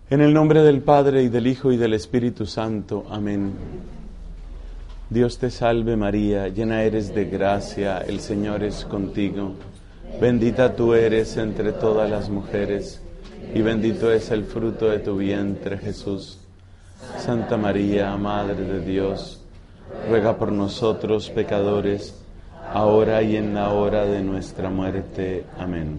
En el nombre del Padre, y del Hijo, y del Espíritu Santo. Amén. Dios te salve María, llena eres de gracia, el Señor es contigo. Bendita tú eres entre todas las mujeres, y bendito es el fruto de tu vientre, Jesús. Santa María, Madre de Dios, ruega por nosotros pecadores, ahora y en la hora de nuestra muerte. Amén.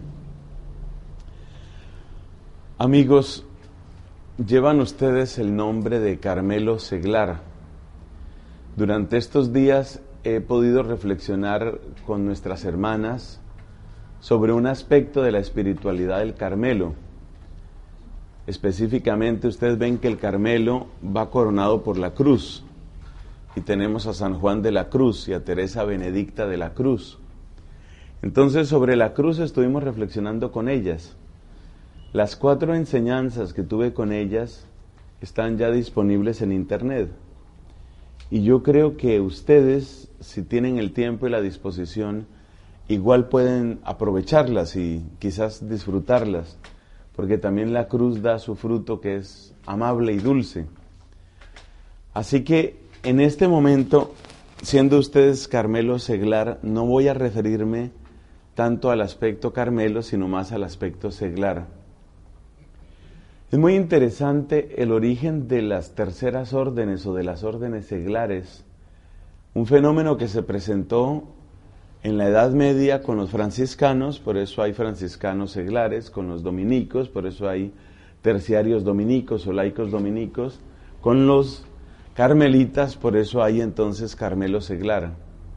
Amigos, llevan ustedes el nombre de Carmelo Seglar. Durante estos días he podido reflexionar con nuestras hermanas sobre un aspecto de la espiritualidad del Carmelo. Específicamente, ustedes ven que el Carmelo va coronado por la cruz, y tenemos a San Juan de la Cruz y a Teresa Benedicta de la Cruz. Entonces, sobre la cruz estuvimos reflexionando con ellas. Las 4 enseñanzas que tuve con ellas están ya disponibles en internet. Y yo creo que ustedes, si tienen el tiempo y la disposición, igual pueden aprovecharlas y quizás disfrutarlas, porque también la cruz da su fruto, que es amable y dulce. Así que en este momento, siendo ustedes Carmelo Seglar, no voy a referirme tanto al aspecto Carmelo, sino más al aspecto seglar. Es muy interesante el origen de las terceras órdenes o de las órdenes seglares, un fenómeno que se presentó en la Edad Media con los franciscanos, por eso hay franciscanos seglares, con los dominicos, por eso hay terciarios dominicos o laicos dominicos, con los carmelitas, por eso hay entonces Carmelo Seglar.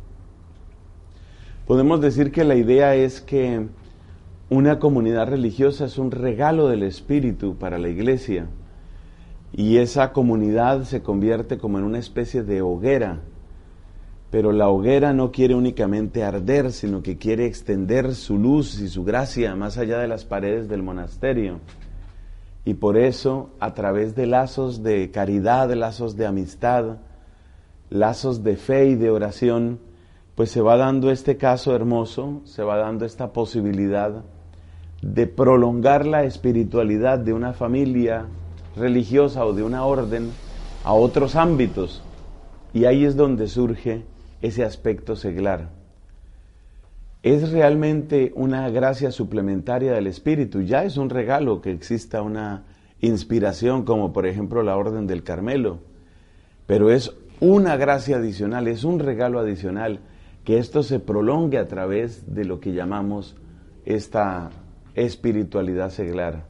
Podemos decir que la idea es que una comunidad religiosa es un regalo del Espíritu para la Iglesia, y esa comunidad se convierte como en una especie de hoguera, pero la hoguera no quiere únicamente arder, sino que quiere extender su luz y su gracia más allá de las paredes del monasterio. Y por eso, a través de lazos de caridad, lazos de amistad, lazos de fe y de oración, pues se va dando este caso hermoso, se va dando esta posibilidad de prolongar la espiritualidad de una familia religiosa o de una orden a otros ámbitos. Y ahí es donde surge ese aspecto seglar. Es realmente una gracia suplementaria del Espíritu. Ya es un regalo que exista una inspiración, como por ejemplo la Orden del Carmelo, pero es una gracia adicional, es un regalo adicional, que esto se prolongue a través de lo que llamamos esta espiritualidad seglar.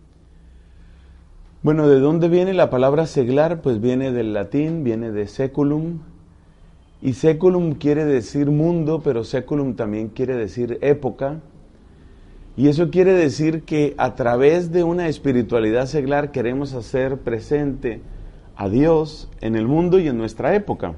Bueno, ¿de dónde viene la palabra seglar? Pues viene del latín, viene de seculum, y seculum quiere decir mundo, pero seculum también quiere decir época, y eso quiere decir que a través de una espiritualidad seglar queremos hacer presente a Dios en el mundo y en nuestra época.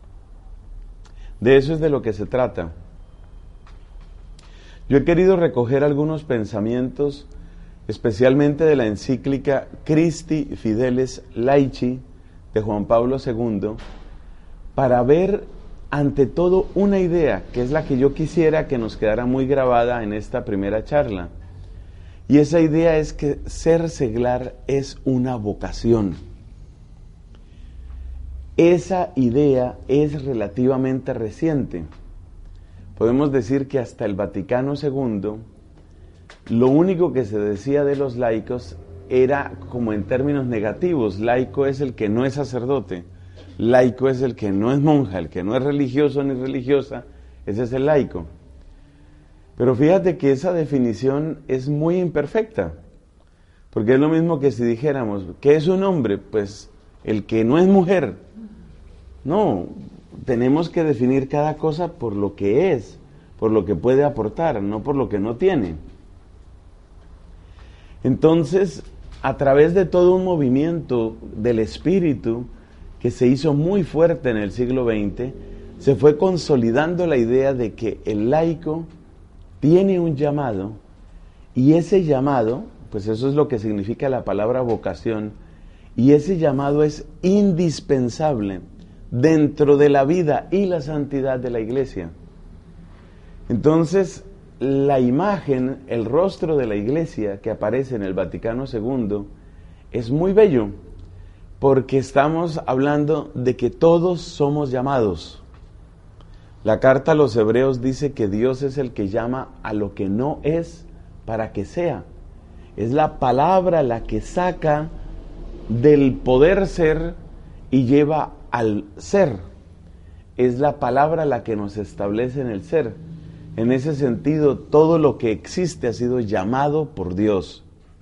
De eso es de lo que se trata. Yo he querido recoger algunos pensamientos, especialmente de la encíclica Christi Fideles Laici de Juan Pablo II, para ver ante todo una idea, que es la que yo quisiera que nos quedara muy grabada en esta primera charla. Y esa idea es que ser seglar es una vocación. Esa idea es relativamente reciente. Podemos decir que hasta el Vaticano II, lo único que se decía de los laicos era como en términos negativos. Laico es el que no es sacerdote, laico es el que no es monja, el que no es religioso ni religiosa, ese es el laico. Pero fíjate que esa definición es muy imperfecta, porque es lo mismo que si dijéramos, ¿qué es un hombre? Pues el que no es mujer. No, tenemos que definir cada cosa por lo que es, por lo que puede aportar, no por lo que no tiene. Entonces, a través de todo un movimiento del espíritu que se hizo muy fuerte en el siglo XX, se fue consolidando la idea de que el laico tiene un llamado, y ese llamado, pues eso es lo que significa la palabra vocación, y ese llamado es indispensable dentro de la vida y la santidad de la Iglesia. Entonces, la imagen, el rostro de la Iglesia que aparece en el Vaticano II es muy bello, porque estamos hablando de que todos somos llamados. La carta a los Hebreos dice que Dios es el que llama a lo que no es para que sea. Es la palabra la que saca del poder ser y lleva al ser. Es la palabra la que nos establece en el ser. En ese sentido, todo lo que existe ha sido llamado por Dios.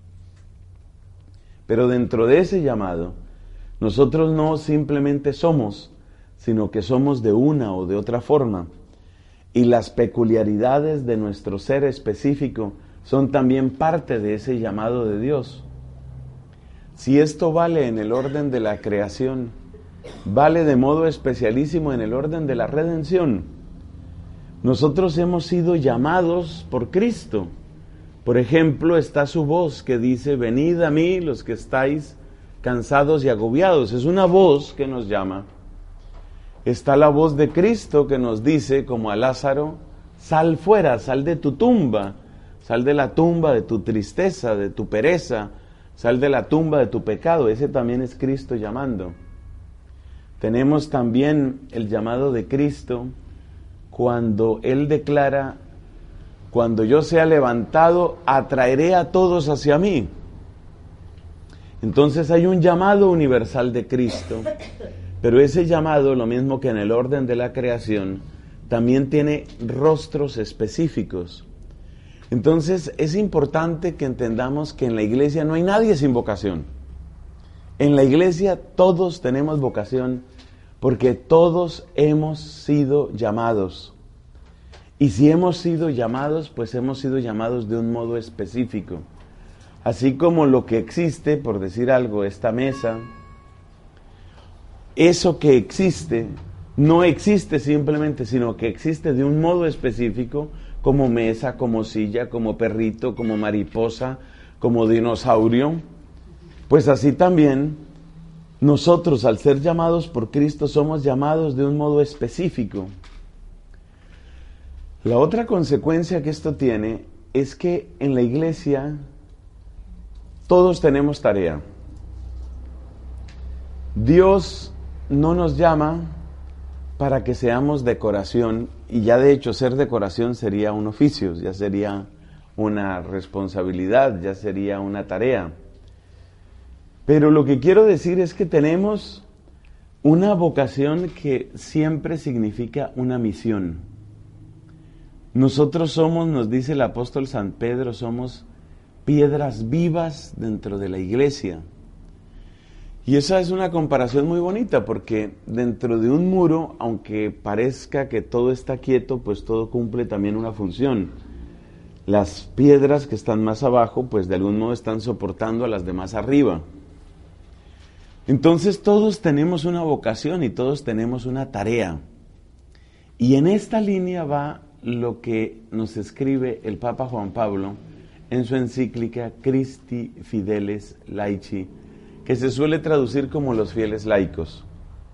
Pero dentro de ese llamado, nosotros no simplemente somos, sino que somos de una o de otra forma. Y las peculiaridades de nuestro ser específico son también parte de ese llamado de Dios. Si esto vale en el orden de la creación, vale de modo especialísimo en el orden de la redención. Nosotros hemos sido llamados por Cristo. Por ejemplo, está su voz que dice: venid a mí los que estáis cansados y agobiados. Es una voz que nos llama. Está la voz de Cristo que nos dice, como a Lázaro: sal fuera, sal de tu tumba, sal de la tumba de tu tristeza, de tu pereza, sal de la tumba de tu pecado. Ese también es Cristo llamando. Tenemos también el llamado de Cristo cuando Él declara: cuando yo sea levantado, atraeré a todos hacia mí. Entonces hay un llamado universal de Cristo, pero ese llamado, lo mismo que en el orden de la creación, también tiene rostros específicos. Entonces es importante que entendamos que en la iglesia no hay nadie sin vocación. En la iglesia todos tenemos vocación, porque todos hemos sido llamados. Y si hemos sido llamados, pues hemos sido llamados de un modo específico. Así como lo que existe, por decir algo, esta mesa, eso que existe, no existe simplemente, sino que existe de un modo específico, como mesa, como silla, como perrito, como mariposa, como dinosaurio. Pues así también, nosotros, al ser llamados por Cristo, somos llamados de un modo específico. La otra consecuencia que esto tiene es que en la iglesia todos tenemos tarea. Dios no nos llama para que seamos decoración, y ya de hecho ser decoración sería un oficio, ya sería una responsabilidad, ya sería una tarea. Pero lo que quiero decir es que tenemos una vocación que siempre significa una misión. Nosotros somos, nos dice el apóstol San Pedro, somos piedras vivas dentro de la iglesia. Y esa es una comparación muy bonita, porque dentro de un muro, aunque parezca que todo está quieto, pues todo cumple también una función. Las piedras que están más abajo, pues de algún modo están soportando a las demás arriba. Entonces todos tenemos una vocación y todos tenemos una tarea. Y en esta línea va lo que nos escribe el Papa Juan Pablo en su encíclica Christi Fideles Laici, que se suele traducir como los fieles laicos.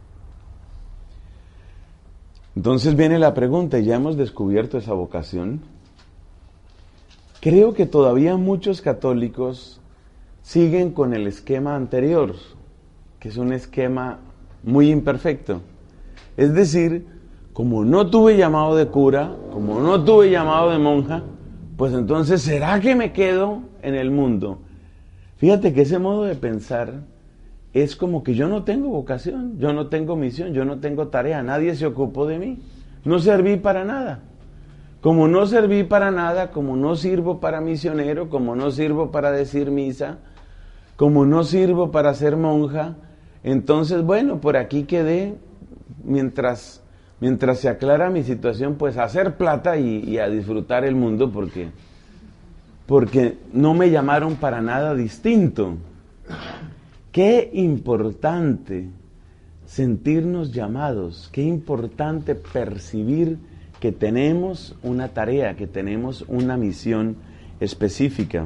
Entonces viene la pregunta: ¿ya hemos descubierto esa vocación? Creo que todavía muchos católicos siguen con el esquema anterior, que es un esquema muy imperfecto. Es decir, como no tuve llamado de cura, como no tuve llamado de monja, pues entonces, ¿será que me quedo en el mundo? Fíjate que ese modo de pensar es como que yo no tengo vocación, yo no tengo misión, yo no tengo tarea, nadie se ocupó de mí, no serví para nada. Como no serví para nada, como no sirvo para misionero, como no sirvo para decir misa, como no sirvo para ser monja, entonces, bueno, por aquí quedé, mientras se aclara mi situación, pues a hacer plata y a disfrutar el mundo, porque no me llamaron para nada distinto. Qué importante sentirnos llamados, qué importante percibir que tenemos una tarea, que tenemos una misión específica.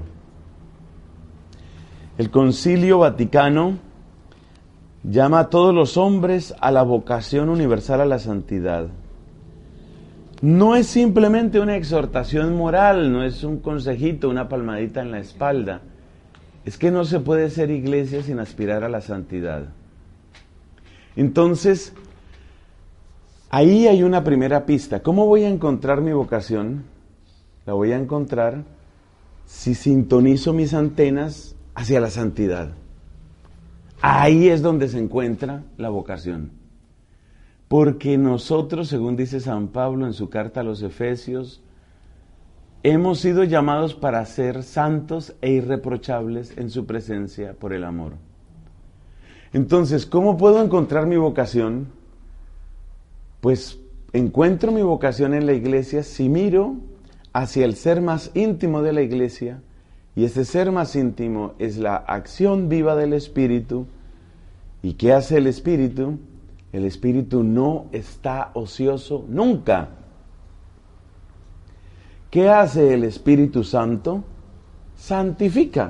El Concilio Vaticano llama a todos los hombres a la vocación universal a la santidad. No es simplemente una exhortación moral, no es un consejito, una palmadita en la espalda. Es que no se puede ser iglesia sin aspirar a la santidad. Entonces, ahí hay una primera pista. ¿Cómo voy a encontrar mi vocación? La voy a encontrar si sintonizo mis antenas hacia la santidad. Ahí es donde se encuentra la vocación. Porque nosotros, según dice San Pablo en su carta a los Efesios, hemos sido llamados para ser santos e irreprochables en su presencia por el amor. Entonces, ¿cómo puedo encontrar mi vocación? Pues encuentro mi vocación en la iglesia si miro hacia el ser más íntimo de la iglesia, y ese ser más íntimo es la acción viva del Espíritu. ¿Y qué hace el Espíritu? El Espíritu no está ocioso nunca. ¿Qué hace el Espíritu Santo? Santifica.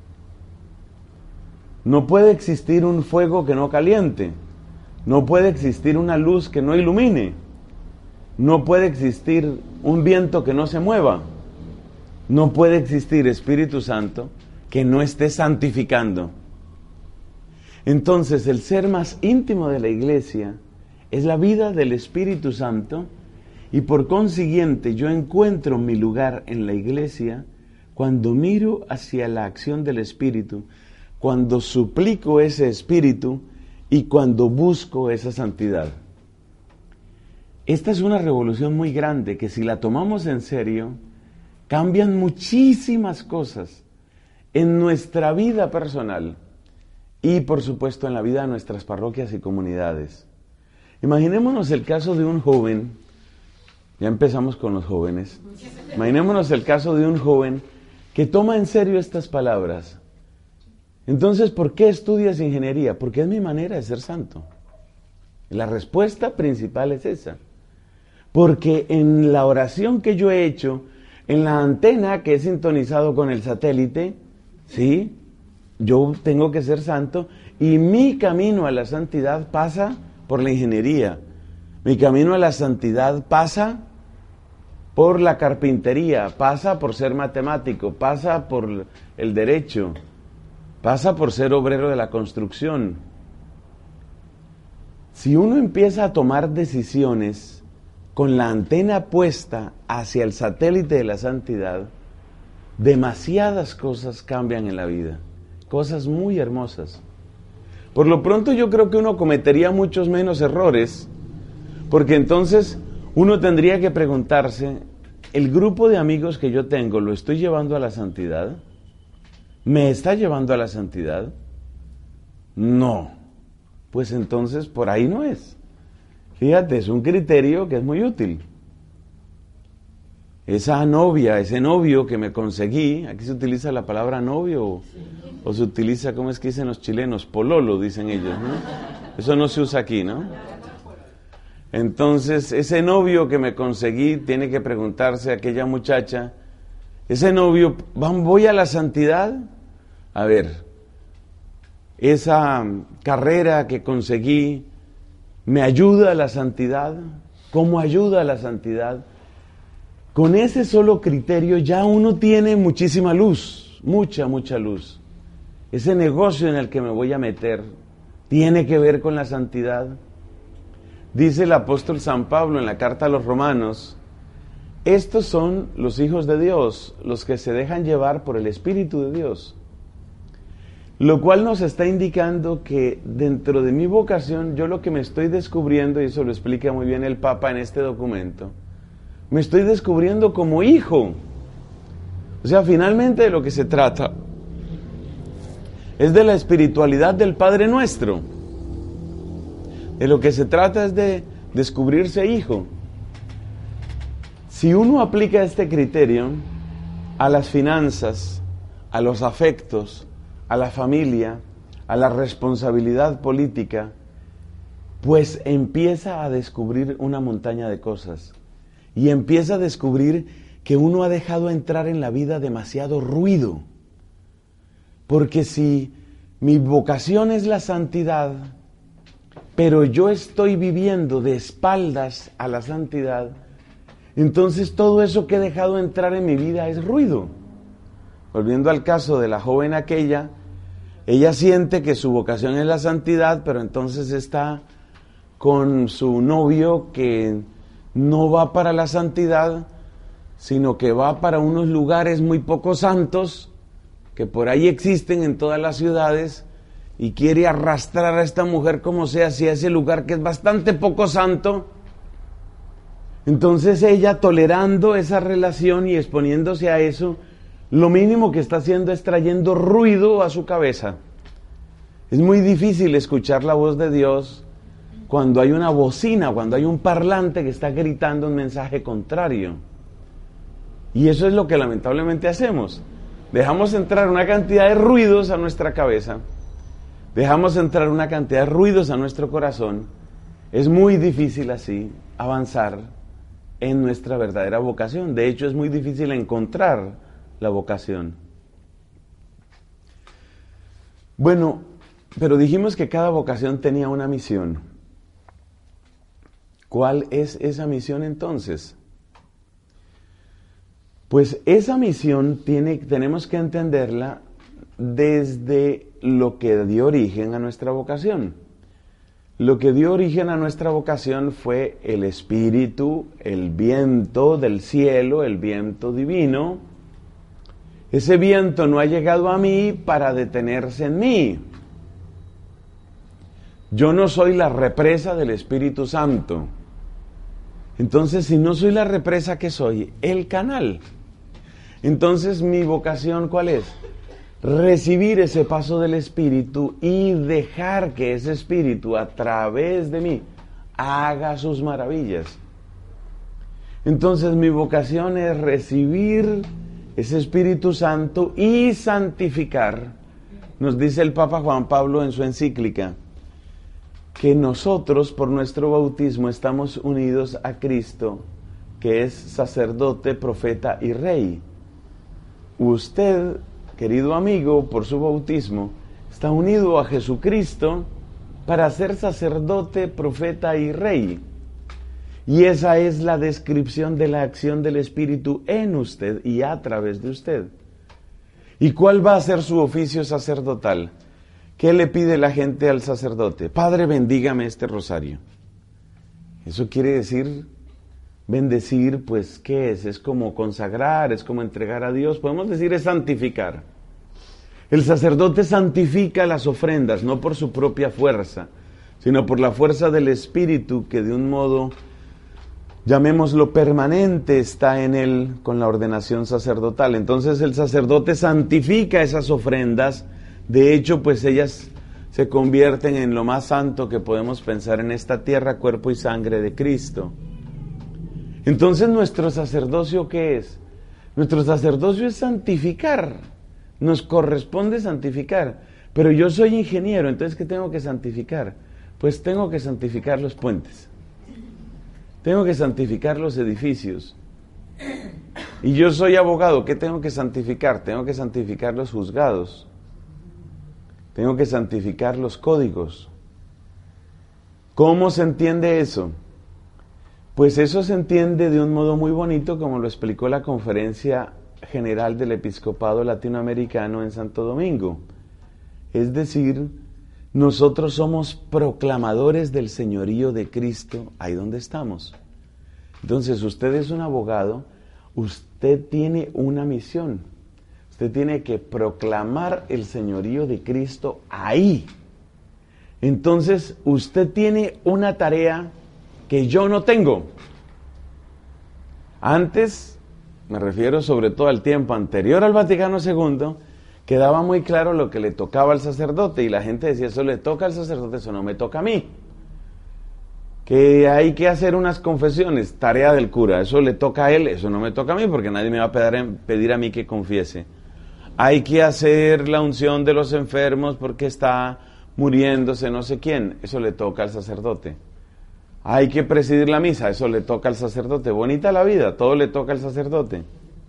No puede existir un fuego que no caliente. No puede existir una luz que no ilumine. No puede existir un viento que no se mueva. No puede existir Espíritu Santo que no esté santificando. Entonces, el ser más íntimo de la iglesia es la vida del Espíritu Santo, y por consiguiente yo encuentro mi lugar en la iglesia cuando miro hacia la acción del Espíritu, cuando suplico ese Espíritu y cuando busco esa santidad. Esta es una revolución muy grande que, si la tomamos en serio, cambian muchísimas cosas en nuestra vida personal y, por supuesto, en la vida de nuestras parroquias y comunidades. Imaginémonos el caso de un joven, ya empezamos con los jóvenes, imaginémonos el caso de un joven que toma en serio estas palabras. Entonces, ¿por qué estudias ingeniería? Porque es mi manera de ser santo. La respuesta principal es esa. Porque en la oración que yo he hecho, en la antena que he sintonizado con el satélite, ¿sí?, yo tengo que ser santo, y mi camino a la santidad pasa por la ingeniería. Mi camino a la santidad pasa por la carpintería, pasa por ser matemático, pasa por el derecho, pasa por ser obrero de la construcción. Si uno empieza a tomar decisiones con la antena puesta hacia el satélite de la santidad, demasiadas cosas cambian en la vida, cosas muy hermosas. Por lo pronto yo creo que uno cometería muchos menos errores, porque entonces uno tendría que preguntarse, ¿el grupo de amigos que yo tengo lo estoy llevando a la santidad? ¿Me está llevando a la santidad? No. Pues entonces por ahí no es. Fíjate, es un criterio que es muy útil. Esa novia, ese novio que me conseguí, aquí se utiliza la palabra novio o se utiliza, ¿cómo es que dicen los chilenos? Pololo, dicen ellos, ¿no? Eso no se usa aquí, ¿no? Entonces, ese novio que me conseguí tiene que preguntarse a aquella muchacha, ese novio, ¿voy a la santidad? A ver, esa carrera que conseguí, ¿me ayuda a la santidad? ¿Cómo ayuda a la santidad? Con ese solo criterio ya uno tiene muchísima luz, mucha luz. Ese negocio en el que me voy a meter tiene que ver con la santidad. Dice el apóstol San Pablo en la carta a los Romanos, estos son los hijos de Dios, los que se dejan llevar por el Espíritu de Dios. Lo cual nos está indicando que dentro de mi vocación, yo lo que me estoy descubriendo, y eso lo explica muy bien el Papa en este documento, me estoy descubriendo como hijo. O sea, finalmente de lo que se trata es de la espiritualidad del Padre Nuestro. De lo que se trata es de descubrirse hijo. Si uno aplica este criterio a las finanzas, a los afectos, a la familia, a la responsabilidad política, pues empieza a descubrir una montaña de cosas. Y empieza a descubrir que uno ha dejado entrar en la vida demasiado ruido. Porque si mi vocación es la santidad, pero yo estoy viviendo de espaldas a la santidad, entonces todo eso que he dejado entrar en mi vida es ruido. volviendo al caso de la joven aquella, ella siente que su vocación es la santidad, pero entonces está con su novio que no va para la santidad, sino que va para unos lugares muy poco santos, que por ahí existen en todas las ciudades, y quiere arrastrar a esta mujer como sea hacia ese lugar que es bastante poco santo. Entonces ella, tolerando esa relación y exponiéndose a eso, lo mínimo que está haciendo es trayendo ruido a su cabeza. Es muy difícil escuchar la voz de Dios cuando hay una bocina, cuando hay un parlante que está gritando un mensaje contrario. Y eso es lo que lamentablemente hacemos. Dejamos entrar una cantidad de ruidos a nuestra cabeza, dejamos entrar una cantidad de ruidos a nuestro corazón. Es muy difícil así avanzar en nuestra verdadera vocación. De hecho, es muy difícil encontrar la vocación. Bueno, pero dijimos que cada vocación tenía una misión. ¿Cuál es esa misión entonces? Pues esa misión tenemos que entenderla desde lo que dio origen a nuestra vocación. Lo que dio origen a nuestra vocación fue el Espíritu, el viento del cielo, el viento divino. Ese viento no ha llegado a mí para detenerse en mí. Yo no soy la represa del Espíritu Santo. Entonces, si no soy la represa, ¿qué soy? El canal. Entonces, mi vocación, ¿cuál es? Recibir ese paso del Espíritu y dejar que ese Espíritu a través de mí haga sus maravillas. Entonces mi vocación es recibir ese Espíritu Santo y santificar. Nos dice el Papa Juan Pablo en su encíclica que nosotros por nuestro bautismo estamos unidos a Cristo, que es sacerdote, profeta y rey. Usted, querido amigo, por su bautismo, está unido a Jesucristo para ser sacerdote, profeta y rey. Y esa es la descripción de la acción del Espíritu en usted y a través de usted. ¿Y cuál va a ser su oficio sacerdotal? ¿Qué le pide la gente al sacerdote? Padre, bendígame este rosario. Eso quiere decir bendecir, pues, ¿qué es? Es como consagrar, es como entregar a Dios. Podemos decir es santificar. El sacerdote santifica las ofrendas, no por su propia fuerza, sino por la fuerza del Espíritu que de un modo, llamémoslo permanente, está en él con la ordenación sacerdotal. Entonces el sacerdote santifica esas ofrendas. De hecho, pues ellas se convierten en lo más santo que podemos pensar en esta tierra, cuerpo y sangre de Cristo. Entonces, ¿nuestro sacerdocio qué es? Nuestro sacerdocio es santificar. Nos corresponde santificar. Pero yo soy ingeniero, entonces ¿qué tengo que santificar? Pues tengo que santificar los puentes. Tengo que santificar los edificios. Y yo soy abogado, ¿qué tengo que santificar? Tengo que santificar los juzgados. Tengo que santificar los códigos. ¿Cómo se entiende eso? Pues eso se entiende de un modo muy bonito, como lo explicó la Conferencia General del Episcopado Latinoamericano en Santo Domingo. Es decir, nosotros somos proclamadores del señorío de Cristo ahí donde estamos. Entonces, usted es un abogado, usted tiene una misión. Usted tiene que proclamar el señorío de Cristo ahí. Entonces, usted tiene una tarea que yo no tengo. Antes, me refiero sobre todo al tiempo anterior al Vaticano II, quedaba muy claro lo que le tocaba al sacerdote y la gente decía, eso le toca al sacerdote, eso no me toca a mí. Que hay que hacer unas confesiones, tarea del cura, eso le toca a él, eso no me toca a mí porque nadie me va a pedir a mí que confiese. Hay que hacer la unción de los enfermos porque está muriéndose no sé quién, eso le toca al sacerdote. Hay que presidir la misa, eso le toca al sacerdote. Bonita la vida, todo le toca al sacerdote.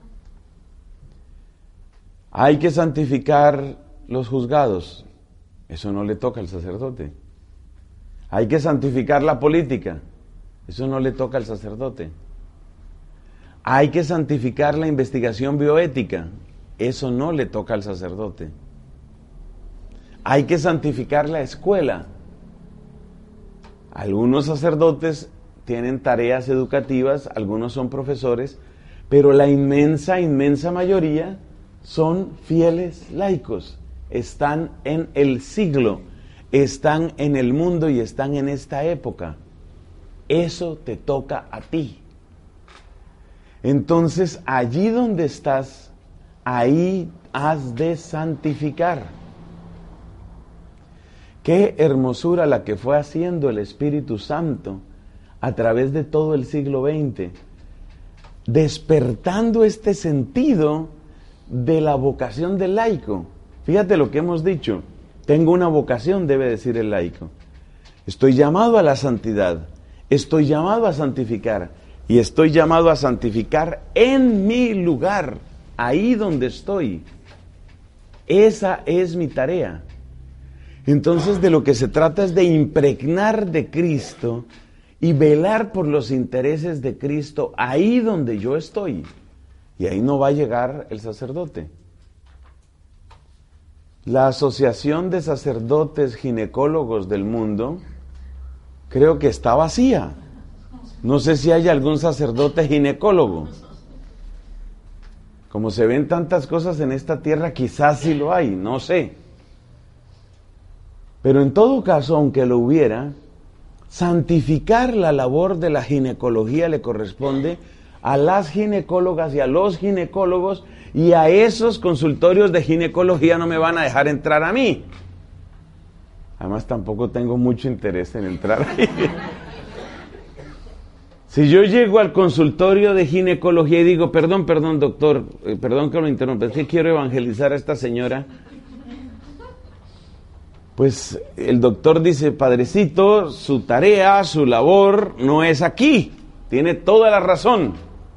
Hay que santificar los juzgados, eso no le toca al sacerdote. Hay que santificar la política, eso no le toca al sacerdote. Hay que santificar la investigación bioética, eso no le toca al sacerdote. Hay que santificar la escuela. Algunos sacerdotes tienen tareas educativas, algunos son profesores, pero la inmensa, inmensa mayoría son fieles laicos. Están en el siglo, están en el mundo y están en esta época. Eso te toca a ti. Entonces, allí donde estás, ahí has de santificar. Qué hermosura la que fue haciendo el Espíritu Santo a través de todo el siglo XX, despertando este sentido de la vocación del laico. Fíjate lo que hemos dicho, tengo una vocación, debe decir el laico. Estoy llamado a la santidad, estoy llamado a santificar, y estoy llamado a santificar en mi lugar, ahí donde estoy. Esa es mi tarea. Entonces, de lo que se trata es de impregnar de Cristo y velar por los intereses de Cristo ahí donde yo estoy. Y ahí no va a llegar el sacerdote. La Asociación de Sacerdotes Ginecólogos del Mundo creo que está vacía. No sé si hay algún sacerdote ginecólogo. Como se ven tantas cosas en esta tierra, quizás sí lo hay, no sé. Pero en todo caso, aunque lo hubiera, santificar la labor de la ginecología le corresponde a las ginecólogas y a los ginecólogos, y a esos consultorios de ginecología no me van a dejar entrar a mí. Además, tampoco tengo mucho interés en entrar ahí. Si yo llego al consultorio de ginecología y digo, perdón doctor, perdón que lo interrumpa, es que quiero evangelizar a esta señora, pues el doctor dice, padrecito, su tarea, su labor no es aquí, tiene toda la razón.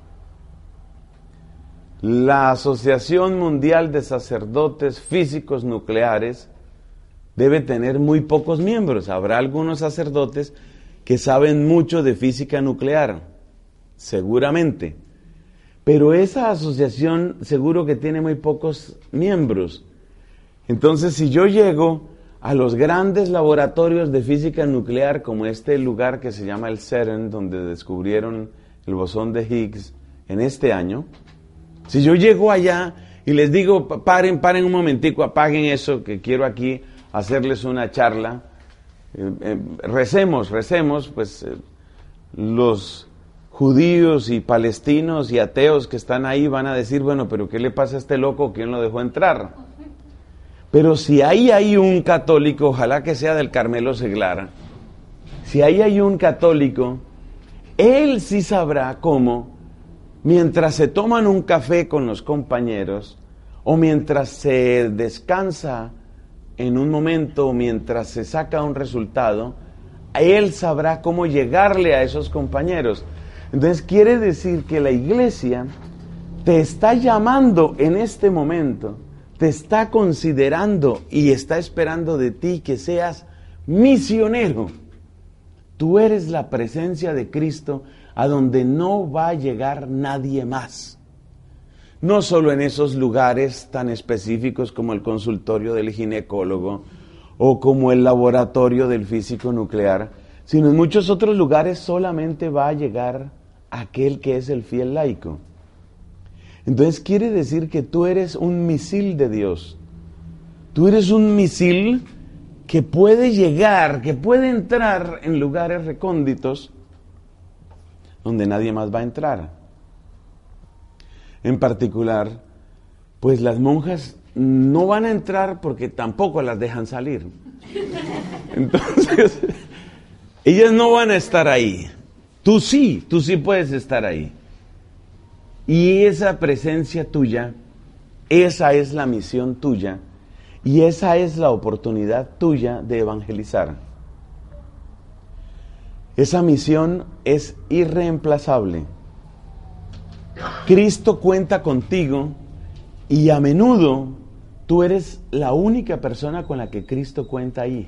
La Asociación Mundial de Sacerdotes Físicos Nucleares debe tener muy pocos miembros. Habrá algunos sacerdotes que saben mucho de física nuclear, seguramente. Pero esa asociación seguro que tiene muy pocos miembros. Entonces, si yo llego a los grandes laboratorios de física nuclear, como este lugar que se llama el CERN, donde descubrieron el bosón de Higgs en este año, si yo llego allá y les digo, paren un momentico, apaguen eso, que quiero aquí hacerles una charla, recemos, pues los judíos y palestinos y ateos que están ahí van a decir, bueno, pero ¿qué le pasa a este loco? ¿Quién lo dejó entrar? Pero si ahí hay un católico, ojalá que sea del Carmelo Seglara, si ahí hay un católico, él sí sabrá cómo, mientras se toman un café con los compañeros, o mientras se descansa en un momento, o mientras se saca un resultado, él sabrá cómo llegarle a esos compañeros. Entonces quiere decir que la iglesia te está llamando en este momento, te está considerando y está esperando de ti que seas misionero. Tú eres la presencia de Cristo a donde no va a llegar nadie más. No solo en esos lugares tan específicos como el consultorio del ginecólogo o como el laboratorio del físico nuclear, sino en muchos otros lugares solamente va a llegar aquel que es el fiel laico. Entonces quiere decir que tú eres un misil de Dios. Tú eres un misil que puede llegar, que puede entrar en lugares recónditos donde nadie más va a entrar. En particular, pues las monjas no van a entrar porque tampoco las dejan salir. Entonces, ellas no van a estar ahí. Tú sí puedes estar ahí. Y esa presencia tuya, esa es la misión tuya y esa es la oportunidad tuya de evangelizar. Esa misión es irreemplazable. Cristo cuenta contigo y a menudo tú eres la única persona con la que Cristo cuenta ahí.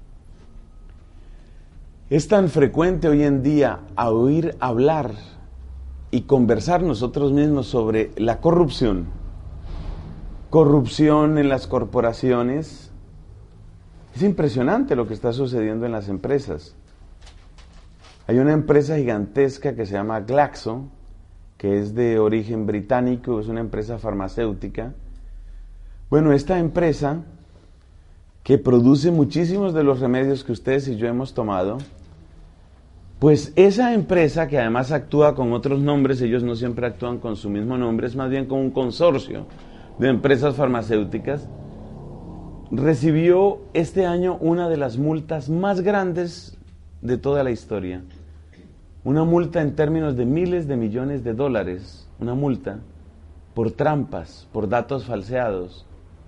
Es tan frecuente hoy en día a oír hablar y conversar nosotros mismos sobre la corrupción. corrupción en las corporaciones. Es impresionante lo que está sucediendo en las empresas. Hay una empresa gigantesca que se llama Glaxo, que es de origen británico, es una empresa farmacéutica. Bueno, esta empresa, que produce muchísimos de los remedios que ustedes y yo hemos tomado, pues esa empresa, que además actúa con otros nombres, ellos no siempre actúan con su mismo nombre, es más bien con un consorcio de empresas farmacéuticas, recibió este año una de las multas más grandes de toda la historia. Una multa en términos de miles de millones de dólares, una multa por trampas, por datos falseados.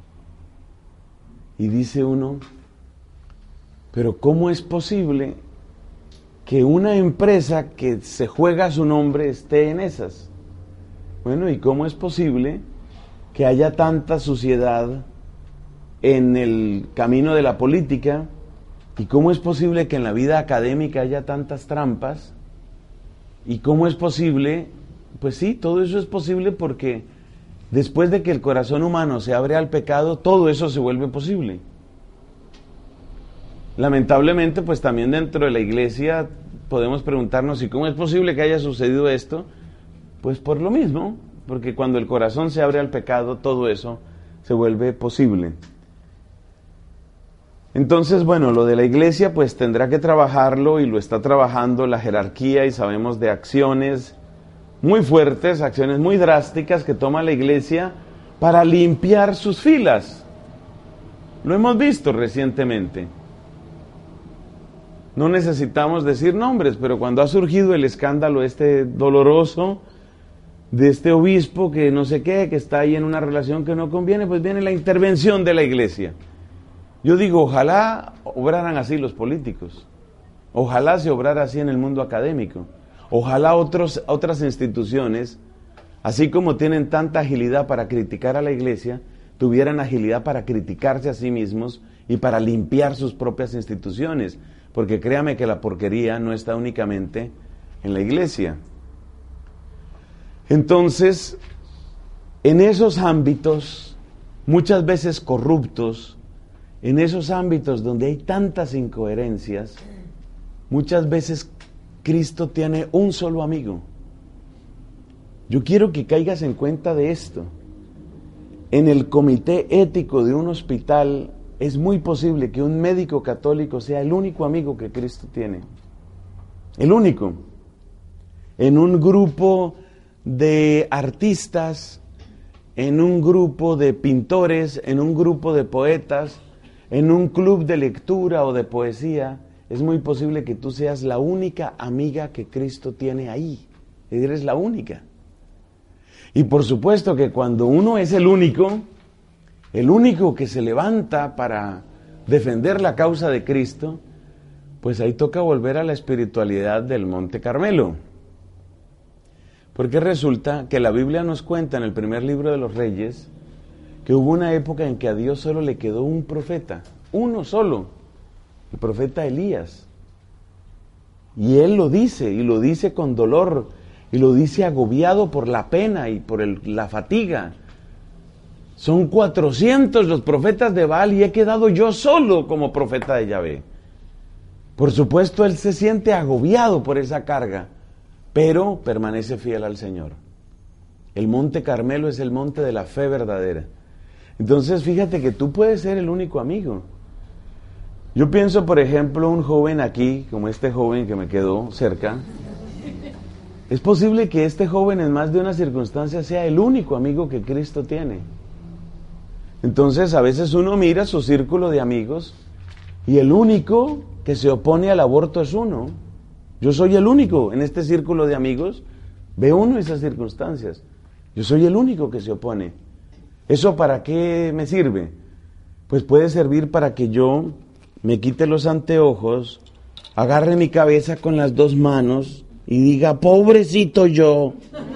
Y dice uno, pero ¿cómo es posible que una empresa que se juega su nombre esté en esas? Bueno, ¿y cómo es posible que haya tanta suciedad en el camino de la política? ¿Y cómo es posible que en la vida académica haya tantas trampas? ¿Y cómo es posible? Pues sí, todo eso es posible porque después de que el corazón humano se abre al pecado, todo eso se vuelve posible. Lamentablemente, pues también dentro de la iglesia podemos preguntarnos, ¿y cómo es posible que haya sucedido esto? Pues por lo mismo, porque cuando el corazón se abre al pecado, todo eso se vuelve posible. Entonces, bueno, lo de la iglesia pues tendrá que trabajarlo y lo está trabajando la jerarquía, y sabemos de acciones muy fuertes, acciones muy drásticas que toma la iglesia para limpiar sus filas. Lo hemos visto recientemente. No necesitamos decir nombres, pero cuando ha surgido el escándalo este doloroso de este obispo que no sé qué, que está ahí en una relación que no conviene, pues viene la intervención de la iglesia. Yo digo, ojalá obraran así los políticos, ojalá se obrara así en el mundo académico, ojalá otras instituciones, así como tienen tanta agilidad para criticar a la iglesia, tuvieran agilidad para criticarse a sí mismos y para limpiar sus propias instituciones, porque créame que la porquería no está únicamente en la iglesia. Entonces, en esos ámbitos, muchas veces corruptos, en esos ámbitos donde hay tantas incoherencias, muchas veces Cristo tiene un solo amigo. Yo quiero que caigas en cuenta de esto. En el comité ético de un hospital es muy posible que un médico católico sea el único amigo que Cristo tiene. El único. En un grupo de artistas, en un grupo de pintores, en un grupo de poetas, en un club de lectura o de poesía, es muy posible que tú seas la única amiga que Cristo tiene ahí. Eres la única. Y por supuesto que cuando uno es el único que se levanta para defender la causa de Cristo, pues ahí toca volver a la espiritualidad del Monte Carmelo. Porque resulta que la Biblia nos cuenta en el primer libro de los Reyes que hubo una época en que a Dios solo le quedó un profeta, uno solo, el profeta Elías. Y él lo dice, y lo dice con dolor, y lo dice agobiado por la pena y por la fatiga. Son 400 los profetas de Baal y he quedado yo solo como profeta de Yahvé. Por supuesto, él se siente agobiado por esa carga, pero permanece fiel al Señor. El Monte Carmelo es el monte de la fe verdadera. Entonces, fíjate que tú puedes ser el único amigo. Yo pienso, por ejemplo, un joven aquí, como este joven que me quedó cerca. Es posible que este joven en más de una circunstancia sea el único amigo que Cristo tiene. Entonces, a veces uno mira su círculo de amigos y el único que se opone al aborto es uno. Yo soy el único en este círculo de amigos. Ve uno esas circunstancias. Yo soy el único que se opone. ¿Eso para qué me sirve? Pues puede servir para que yo me quite los anteojos, agarre mi cabeza con las dos manos y diga, pobrecito yo.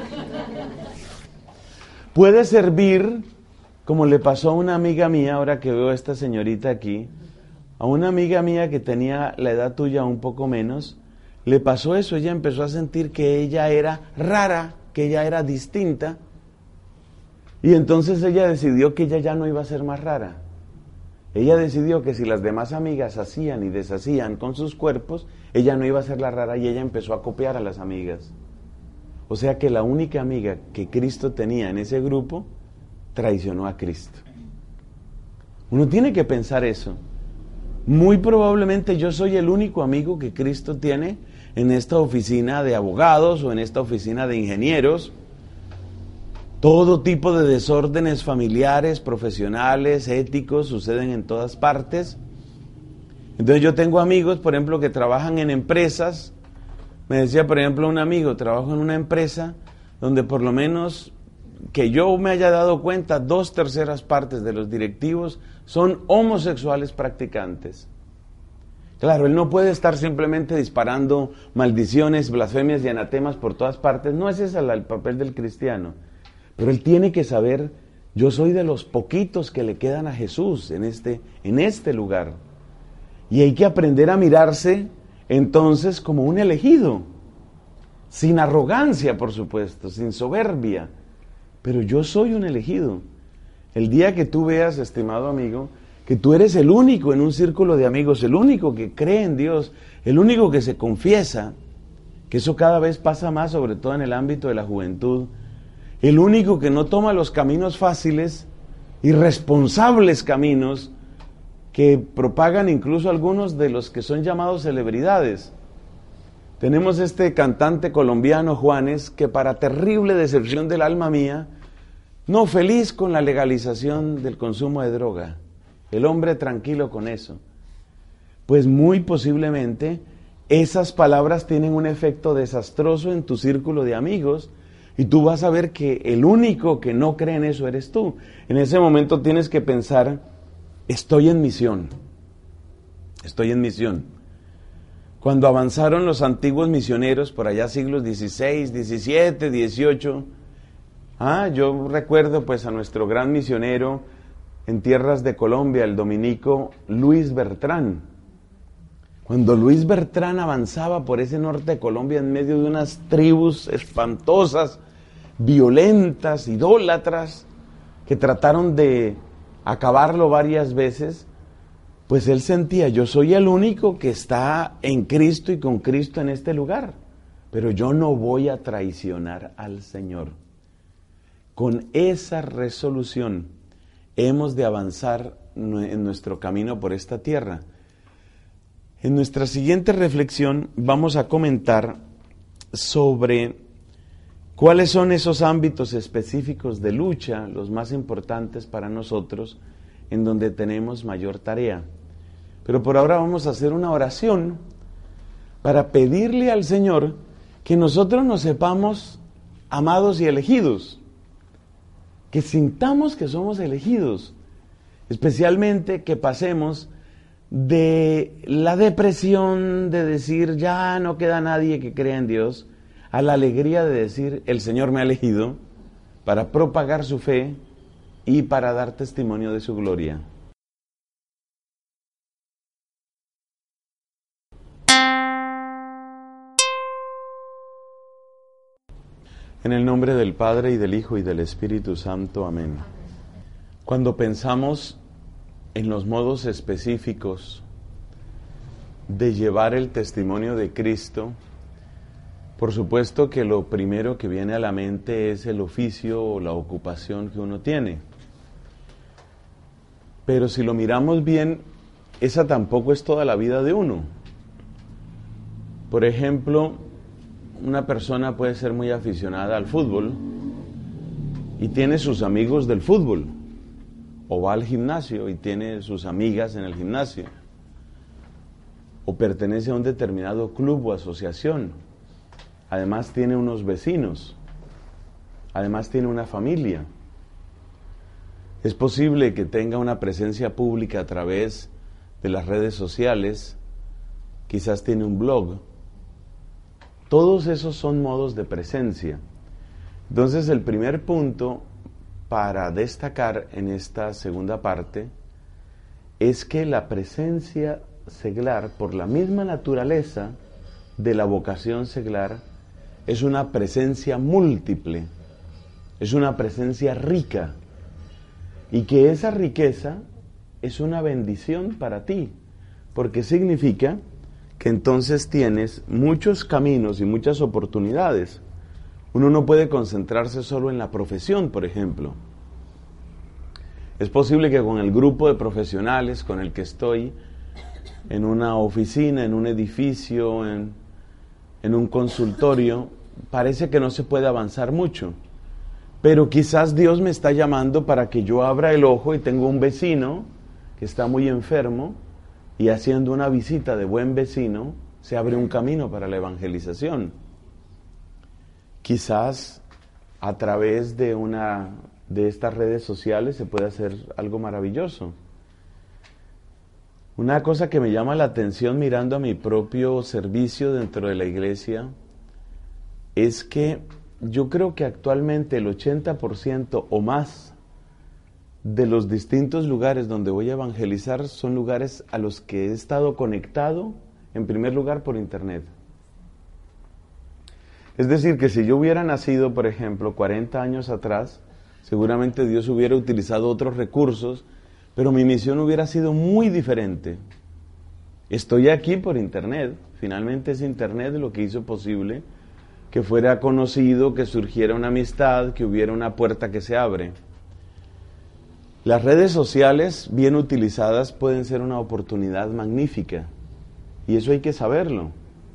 Puede servir, como le pasó a una amiga mía, ahora que veo a esta señorita aquí, a una amiga mía que tenía la edad tuya un poco menos, le pasó eso, ella empezó a sentir que ella era rara, que ella era distinta. Y entonces ella decidió que ella ya no iba a ser más rara. Ella decidió que si las demás amigas hacían y deshacían con sus cuerpos, ella no iba a ser la rara y ella empezó a copiar a las amigas. O sea que la única amiga que Cristo tenía en ese grupo traicionó a Cristo. Uno tiene que pensar eso. Muy probablemente yo soy el único amigo que Cristo tiene en esta oficina de abogados o en esta oficina de ingenieros. Todo tipo de desórdenes familiares, profesionales, éticos, suceden en todas partes. Entonces yo tengo amigos, por ejemplo, que trabajan en empresas. Me decía, por ejemplo, un amigo, trabajo en una empresa donde por lo menos que yo me haya dado cuenta, 2/3 partes de los directivos son homosexuales practicantes. Claro, él no puede estar simplemente disparando maldiciones, blasfemias y anatemas por todas partes. No es ese el papel del cristiano. Pero él tiene que saber, yo soy de los poquitos que le quedan a Jesús en este lugar. Y hay que aprender a mirarse entonces como un elegido, sin arrogancia, por supuesto, sin soberbia. Pero yo soy un elegido. El día que tú veas, estimado amigo, que tú eres el único en un círculo de amigos, el único que cree en Dios, el único que se confiesa, que eso cada vez pasa más, sobre todo en el ámbito de la juventud, el único que no toma los caminos fáciles, irresponsables caminos, que propagan incluso algunos de los que son llamados celebridades. Tenemos este cantante colombiano, Juanes, que para terrible decepción del alma mía, no feliz con la legalización del consumo de droga, el hombre tranquilo con eso. Pues muy posiblemente esas palabras tienen un efecto desastroso en tu círculo de amigos y tú vas a ver que el único que no cree en eso eres tú. En ese momento tienes que pensar, estoy en misión, estoy en misión. Cuando avanzaron los antiguos misioneros, por allá siglos XVI, XVII, XVIII, yo recuerdo pues a nuestro gran misionero en tierras de Colombia, el dominico Luis Bertrán. Cuando Luis Bertrán avanzaba por ese norte de Colombia en medio de unas tribus espantosas, violentas, idólatras, que trataron de acabarlo varias veces, pues él sentía, yo soy el único que está en Cristo y con Cristo en este lugar, pero yo no voy a traicionar al Señor. Con esa resolución hemos de avanzar en nuestro camino por esta tierra. En nuestra siguiente reflexión vamos a comentar sobre cuáles son esos ámbitos específicos de lucha, los más importantes para nosotros, en donde tenemos mayor tarea. Pero por ahora vamos a hacer una oración para pedirle al Señor que nosotros nos sepamos amados y elegidos, que sintamos que somos elegidos, especialmente que pasemos de la depresión de decir ya no queda nadie que crea en Dios, a la alegría de decir el Señor me ha elegido para propagar su fe y para dar testimonio de su gloria. En el nombre del Padre y del Hijo y del Espíritu Santo. Amén. Cuando pensamos en los modos específicos de llevar el testimonio de Cristo, por supuesto que lo primero que viene a la mente es el oficio o la ocupación que uno tiene. Pero si lo miramos bien, esa tampoco es toda la vida de uno. Por ejemplo, una persona puede ser muy aficionada al fútbol y tiene sus amigos del fútbol, o va al gimnasio y tiene sus amigas en el gimnasio, o pertenece a un determinado club o asociación, además tiene unos vecinos, además tiene una familia. Es posible que tenga una presencia pública a través de las redes sociales, quizás tiene un blog. Todos esos son modos de presencia. Entonces el primer punto para destacar en esta segunda parte es que la presencia seglar, por la misma naturaleza de la vocación seglar, es una presencia múltiple, es una presencia rica. y que esa riqueza es una bendición para ti, porque significa que entonces tienes muchos caminos y muchas oportunidades. Uno no puede concentrarse solo en la profesión, por ejemplo. Es posible que con el grupo de profesionales con el que estoy, en una oficina, en un edificio, en un consultorio, parece que no se puede avanzar mucho. Pero quizás Dios me está llamando para que yo abra el ojo y tengo un vecino que está muy enfermo y haciendo una visita de buen vecino se abre un camino para la evangelización. Quizás a través de estas redes sociales se puede hacer algo maravilloso. Una cosa que me llama la atención mirando a mi propio servicio dentro de la iglesia es que yo creo que actualmente el 80% o más de los distintos lugares donde voy a evangelizar son lugares a los que he estado conectado, en primer lugar, por internet. Es decir, que si yo hubiera nacido, por ejemplo, 40 años atrás, seguramente Dios hubiera utilizado otros recursos, pero mi misión hubiera sido muy diferente. Estoy aquí por internet, finalmente es internet lo que hizo posible que fuera conocido, que surgiera una amistad, que hubiera una puerta que se abre. Las redes sociales, bien utilizadas, pueden ser una oportunidad magnífica, y eso hay que saberlo.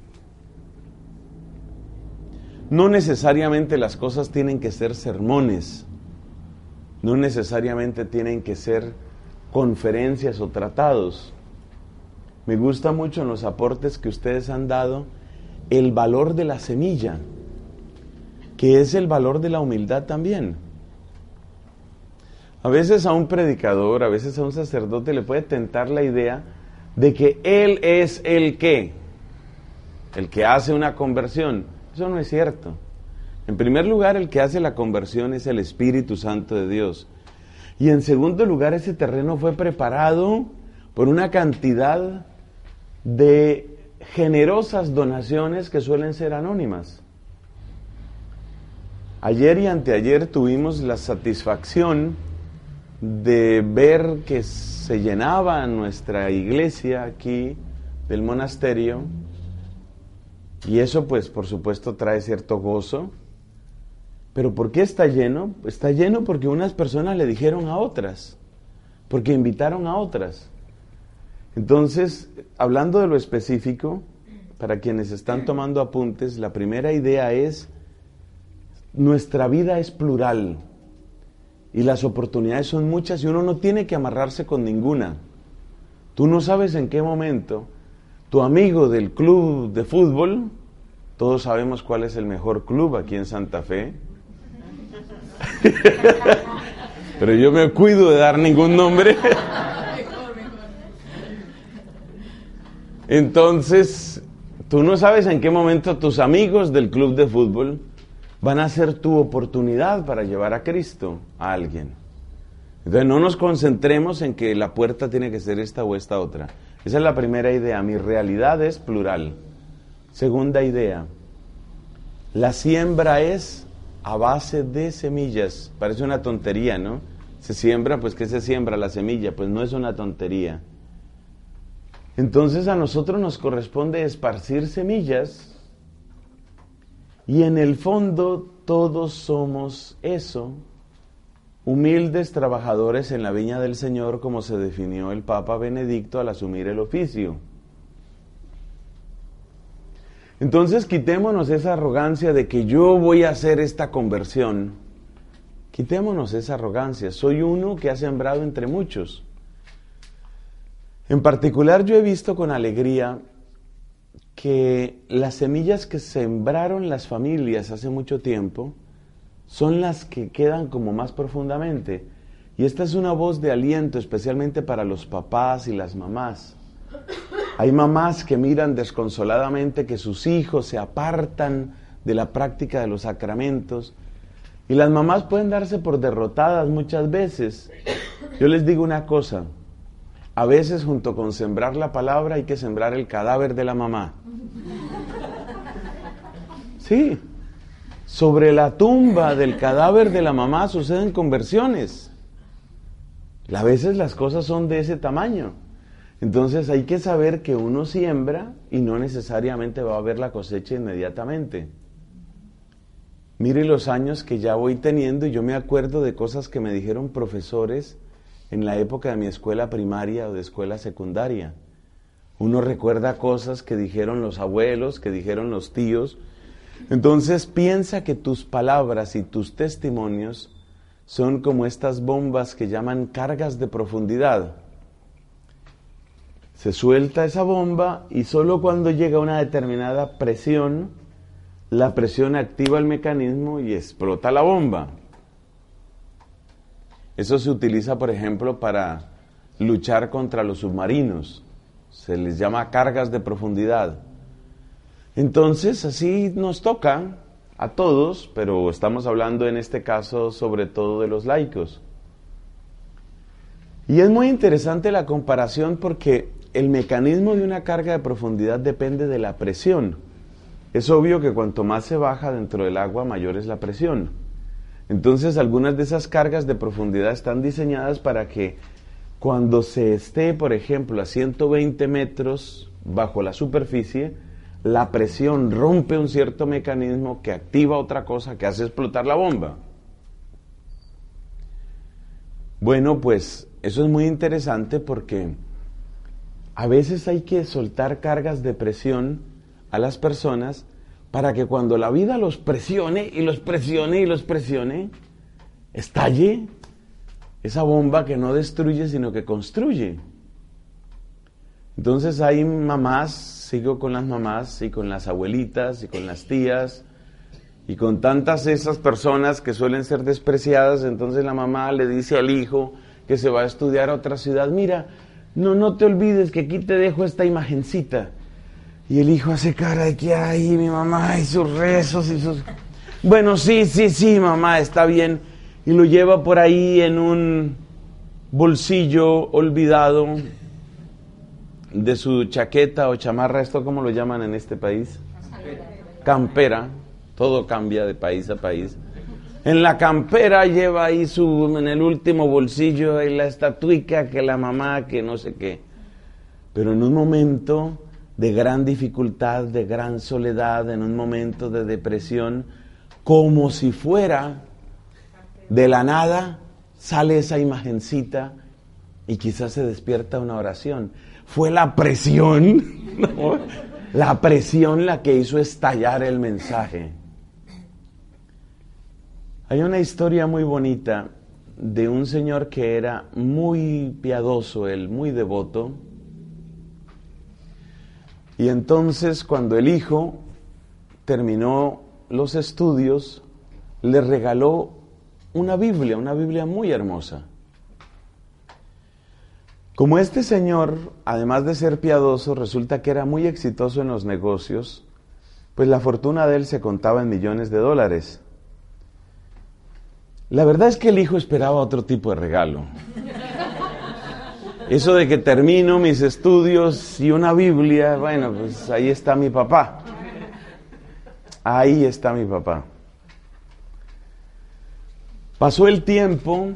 No necesariamente las cosas tienen que ser sermones, no necesariamente tienen que ser conferencias o tratados. Me gusta mucho en los aportes que ustedes han dado el valor de la semilla, que es el valor de la humildad también. A veces a un predicador, a veces a un sacerdote le puede tentar la idea de que él es el que hace una conversión. Eso no es cierto. En primer lugar, el que hace la conversión es el Espíritu Santo de Dios. Y en segundo lugar, ese terreno fue preparado por una cantidad de generosas donaciones que suelen ser anónimas. Ayer y anteayer tuvimos la satisfacción de ver que se llenaba nuestra iglesia aquí del monasterio, y eso pues por supuesto trae cierto gozo. ¿Pero por qué está lleno? Está lleno porque unas personas le dijeron a otras, porque invitaron a otras. Entonces, hablando de lo específico, para quienes están tomando apuntes, la primera idea es: nuestra vida es plural y las oportunidades son muchas y uno no tiene que amarrarse con ninguna. Tú no sabes en qué momento tu amigo del club de fútbol, todos sabemos cuál es el mejor club aquí en Santa Fe, pero yo me cuido de dar ningún nombre. Entonces, tú no sabes en qué momento tus amigos del club de fútbol van a ser tu oportunidad para llevar a Cristo a alguien. Entonces no nos concentremos en que la puerta tiene que ser esta o esta otra. Esa es la primera idea. Mi realidad es plural. Segunda idea: la siembra es a base de semillas. Parece una tontería, ¿no? Se siembra, pues ¿qué se siembra? La semilla. Pues no es una tontería. Entonces a nosotros nos corresponde esparcir semillas, y en el fondo todos somos eso, humildes trabajadores en la viña del Señor, como se definió el Papa Benedicto al asumir el oficio. Entonces quitémonos esa arrogancia de que yo voy a hacer esta conversión. Quitémonos esa arrogancia. Soy uno que ha sembrado entre muchos. En particular, yo he visto con alegría que las semillas que sembraron las familias hace mucho tiempo son las que quedan como más profundamente. Y esta es una voz de aliento, especialmente para los papás y las mamás. Hay mamás que miran desconsoladamente que sus hijos se apartan de la práctica de los sacramentos, y las mamás pueden darse por derrotadas muchas veces. Yo les digo una cosa: a veces junto con sembrar la palabra hay que sembrar el cadáver de la mamá. Sí, sobre la tumba del cadáver de la mamá suceden conversiones. A veces las cosas son de ese tamaño. Entonces hay que saber que uno siembra y no necesariamente va a ver la cosecha inmediatamente. Mire los años que ya voy teniendo y yo me acuerdo de cosas que me dijeron profesores en la época de mi escuela primaria o de escuela secundaria. Uno recuerda cosas que dijeron los abuelos, que dijeron los tíos. Entonces piensa que tus palabras y tus testimonios son como estas bombas que llaman cargas de profundidad. Se suelta esa bomba y solo cuando llega una determinada presión, la presión activa el mecanismo y explota la bomba. Eso se utiliza, por ejemplo, para luchar contra los submarinos. Se les llama cargas de profundidad. Entonces, así nos toca a todos, pero estamos hablando en este caso sobre todo de los laicos. Y es muy interesante la comparación porque el mecanismo de una carga de profundidad depende de la presión. Es obvio que cuanto más se baja dentro del agua, mayor es la presión. Entonces, algunas de esas cargas de profundidad están diseñadas para que cuando se esté, por ejemplo, a 120 metros bajo la superficie, la presión rompe un cierto mecanismo que activa otra cosa que hace explotar la bomba. Bueno, pues eso es muy interesante porque a veces hay que soltar cargas de presión a las personas para que cuando la vida los presione y los presione y los presione, estalle esa bomba que no destruye sino que construye. Entonces hay mamás, sigo con las mamás y con las abuelitas y con las tías y con tantas esas personas que suelen ser despreciadas. Entonces la mamá le dice al hijo que se va a estudiar a otra ciudad: mira, no te olvides que aquí te dejo esta imagencita. Y el hijo hace cara de que ay, mi mamá y sus rezos y sus... Bueno, sí, mamá, está bien. Y lo lleva por ahí en un bolsillo olvidado de su chaqueta o chamarra. ¿Esto cómo lo llaman en este país? Campera. Todo cambia de país a país. En la campera lleva ahí en el último bolsillo ahí la estatuica que la mamá, que no sé qué. Pero en un momento de gran dificultad, de gran soledad, en un momento de depresión, como si fuera de la nada, sale esa imagencita y quizás se despierta una oración. Fue la presión, ¿no? La presión la que hizo estallar el mensaje. Hay una historia muy bonita de un señor que era muy piadoso, él muy devoto. Y entonces cuando el hijo terminó los estudios, le regaló una Biblia muy hermosa. Como este señor, además de ser piadoso, resulta que era muy exitoso en los negocios, pues la fortuna de él se contaba en millones de dólares. La verdad es que el hijo esperaba otro tipo de regalo. Eso de que termino mis estudios y una Biblia, bueno, pues ahí está mi papá. Ahí está mi papá. Pasó el tiempo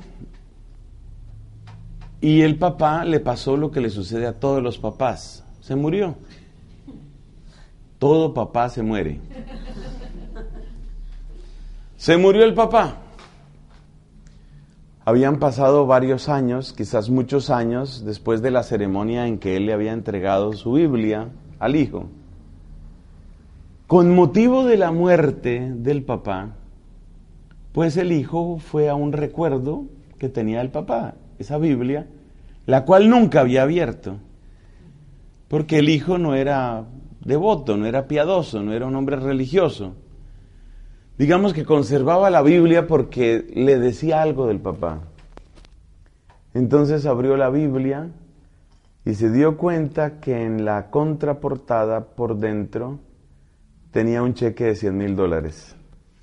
y el papá le pasó lo que le sucede a todos los papás. Se murió. Todo papá se muere. Se murió el papá. Habían pasado varios años, quizás muchos años, después de la ceremonia en que él le había entregado su Biblia al hijo. Con motivo de la muerte del papá, pues el hijo fue a un recuerdo que tenía el papá, esa Biblia, la cual nunca había abierto, porque el hijo no era devoto, no era piadoso, no era un hombre religioso. Digamos que conservaba la Biblia porque le decía algo del papá. Entonces abrió la Biblia y se dio cuenta que en la contraportada, por dentro, tenía un cheque de $100,000.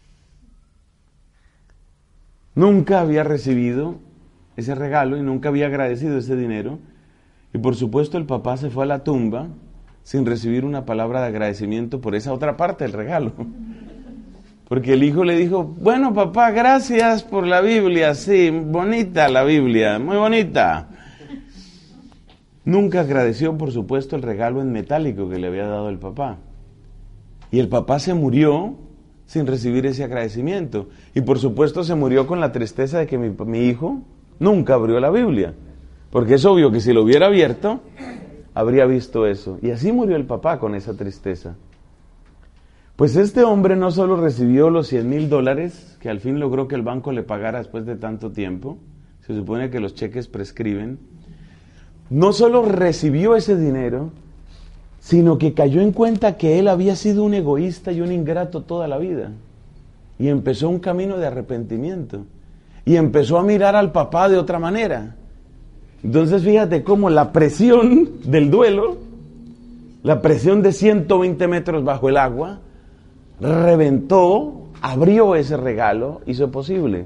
Nunca había recibido ese regalo y nunca había agradecido ese dinero. Y por supuesto el papá se fue a la tumba sin recibir una palabra de agradecimiento por esa otra parte del regalo. Porque el hijo le dijo, bueno papá, gracias por la Biblia, sí, bonita la Biblia, muy bonita. Nunca agradeció, por supuesto, el regalo en metálico que le había dado el papá. Y el papá se murió sin recibir ese agradecimiento. Y por supuesto se murió con la tristeza de que mi hijo nunca abrió la Biblia. Porque es obvio que si lo hubiera abierto, habría visto eso. Y así murió el papá con esa tristeza. Pues este hombre no solo recibió los $100,000 que al fin logró que el banco le pagara después de tanto tiempo, se supone que los cheques prescriben, no solo recibió ese dinero, sino que cayó en cuenta que él había sido un egoísta y un ingrato toda la vida. Y empezó un camino de arrepentimiento. Y empezó a mirar al papá de otra manera. Entonces fíjate cómo la presión del duelo, la presión de 120 metros bajo el agua, reventó, abrió ese regalo, hizo posible.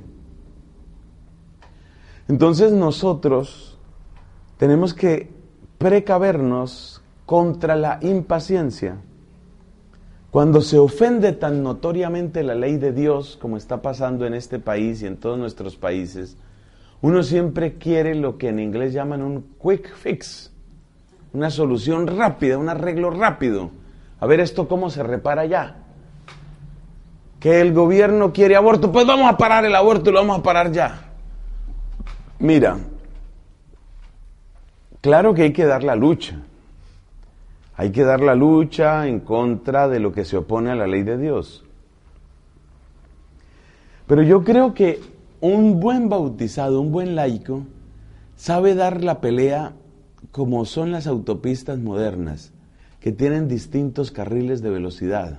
Entonces nosotros tenemos que precavernos contra la impaciencia. Cuando se ofende tan notoriamente la ley de Dios, como está pasando en este país y en todos nuestros países, uno siempre quiere lo que en inglés llaman un quick fix, una solución rápida, un arreglo rápido. A ver esto cómo se repara ya. Que el gobierno quiere aborto, pues vamos a parar el aborto y lo vamos a parar ya. Mira, claro que hay que dar la lucha. Hay que dar la lucha en contra de lo que se opone a la ley de Dios. Pero yo creo que un buen bautizado, un buen laico, sabe dar la pelea como son las autopistas modernas, que tienen distintos carriles de velocidad.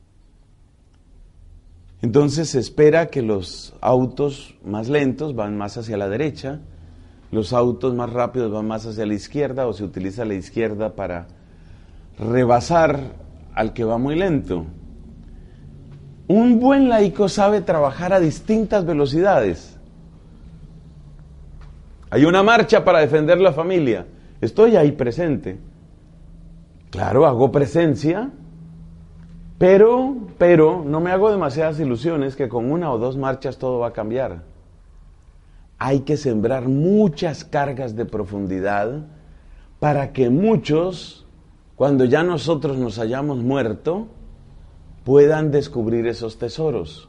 Entonces se espera que los autos más lentos van más hacia la derecha, los autos más rápidos van más hacia la izquierda, o se utiliza la izquierda para rebasar al que va muy lento. Un buen laico sabe trabajar a distintas velocidades. Hay una marcha para defender la familia. Estoy ahí presente. Claro, hago presencia, pero no me hago demasiadas ilusiones que con una o dos marchas todo va a cambiar. Hay que sembrar muchas cargas de profundidad para que muchos, cuando ya nosotros nos hayamos muerto, puedan descubrir esos tesoros.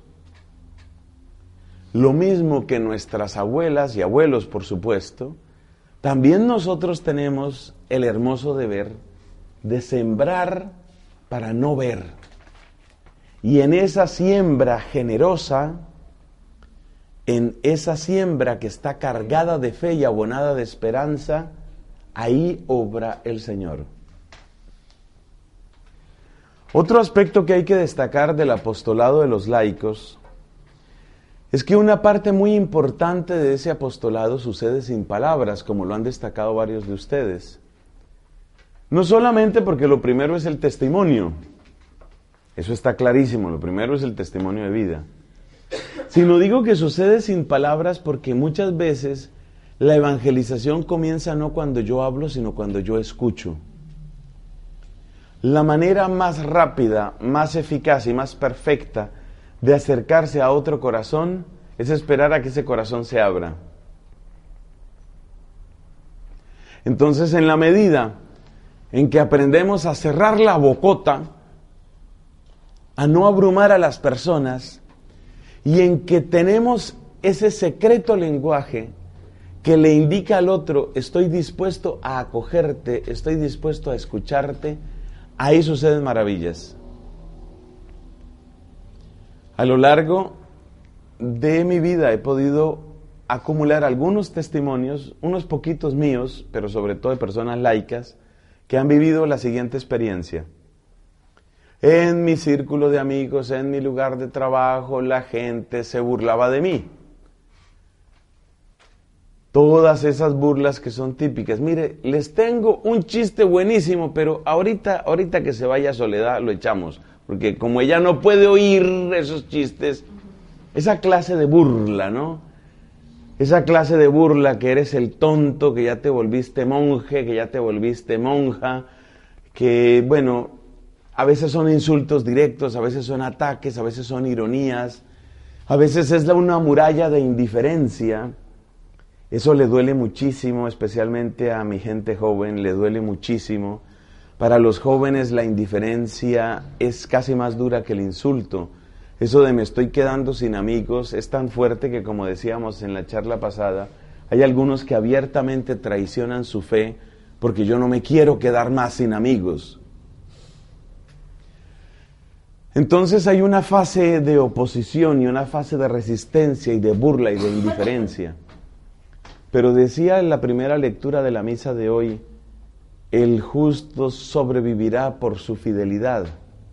Lo mismo que nuestras abuelas y abuelos, por supuesto, también nosotros tenemos el hermoso deber de sembrar para no ver. Y en esa siembra generosa, en esa siembra que está cargada de fe y abonada de esperanza, ahí obra el Señor. Otro aspecto que hay que destacar del apostolado de los laicos es que una parte muy importante de ese apostolado sucede sin palabras, como lo han destacado varios de ustedes. No solamente porque lo primero es el testimonio, eso está clarísimo, lo primero es el testimonio de vida, sino digo que sucede sin palabras porque muchas veces la evangelización comienza no cuando yo hablo, sino cuando yo escucho. La manera más rápida, más eficaz y más perfecta de acercarse a otro corazón es esperar a que ese corazón se abra. Entonces, en la medida en que aprendemos a cerrar la bocota, a no abrumar a las personas, y en que tenemos ese secreto lenguaje que le indica al otro, estoy dispuesto a acogerte, estoy dispuesto a escucharte, ahí suceden maravillas. A lo largo de mi vida he podido acumular algunos testimonios, unos poquitos míos, pero sobre todo de personas laicas, que han vivido la siguiente experiencia. En mi círculo de amigos, en mi lugar de trabajo, la gente se burlaba de mí. Todas esas burlas que son típicas. Mire, les tengo un chiste buenísimo, pero ahorita que se vaya Soledad lo echamos, porque como ella no puede oír esos chistes, esa clase de burla, ¿no? Esa clase de burla que eres el tonto, que ya te volviste monje, que ya te volviste monja, que bueno, a veces son insultos directos, a veces son ataques, a veces son ironías, a veces es una muralla de indiferencia. Eso le duele muchísimo, especialmente a mi gente joven, le duele muchísimo. Para los jóvenes la indiferencia es casi más dura que el insulto. Eso de me estoy quedando sin amigos es tan fuerte que, como decíamos en la charla pasada, hay algunos que abiertamente traicionan su fe porque yo no me quiero quedar más sin amigos. Entonces hay una fase de oposición y una fase de resistencia y de burla y de indiferencia. Pero decía en la primera lectura de la misa de hoy, el justo sobrevivirá por su fidelidad.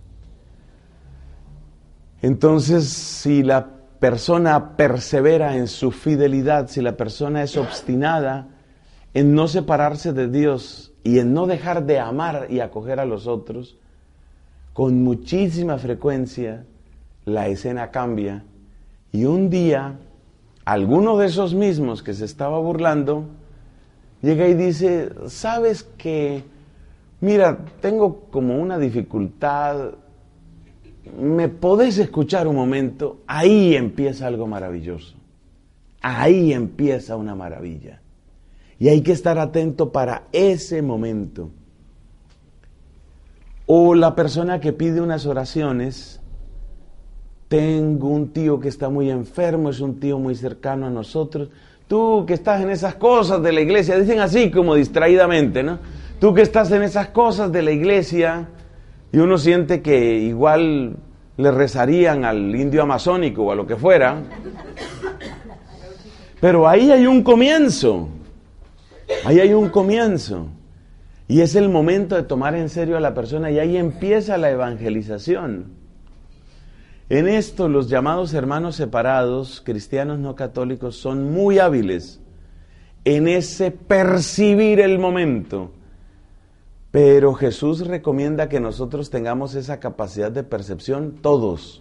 Entonces, si la persona persevera en su fidelidad, si la persona es obstinada en no separarse de Dios y en no dejar de amar y acoger a los otros, con muchísima frecuencia la escena cambia y un día alguno de esos mismos que se estaba burlando llega y dice, ¿sabes qué? Mira, tengo como una dificultad, ¿me podés escuchar un momento? Ahí empieza algo maravilloso, ahí empieza una maravilla y hay que estar atento para ese momento. O la persona que pide unas oraciones, tengo un tío que está muy enfermo, es un tío muy cercano a nosotros, tú que estás en esas cosas de la iglesia, dicen así como distraídamente, ¿no? Tú que estás en esas cosas de la iglesia, y uno siente que igual le rezarían al indio amazónico o a lo que fuera, pero ahí hay un comienzo, ahí hay un comienzo. Y es el momento de tomar en serio a la persona y ahí empieza la evangelización. En esto los llamados hermanos separados, cristianos no católicos, son muy hábiles en ese percibir el momento. Pero Jesús recomienda que nosotros tengamos esa capacidad de percepción todos.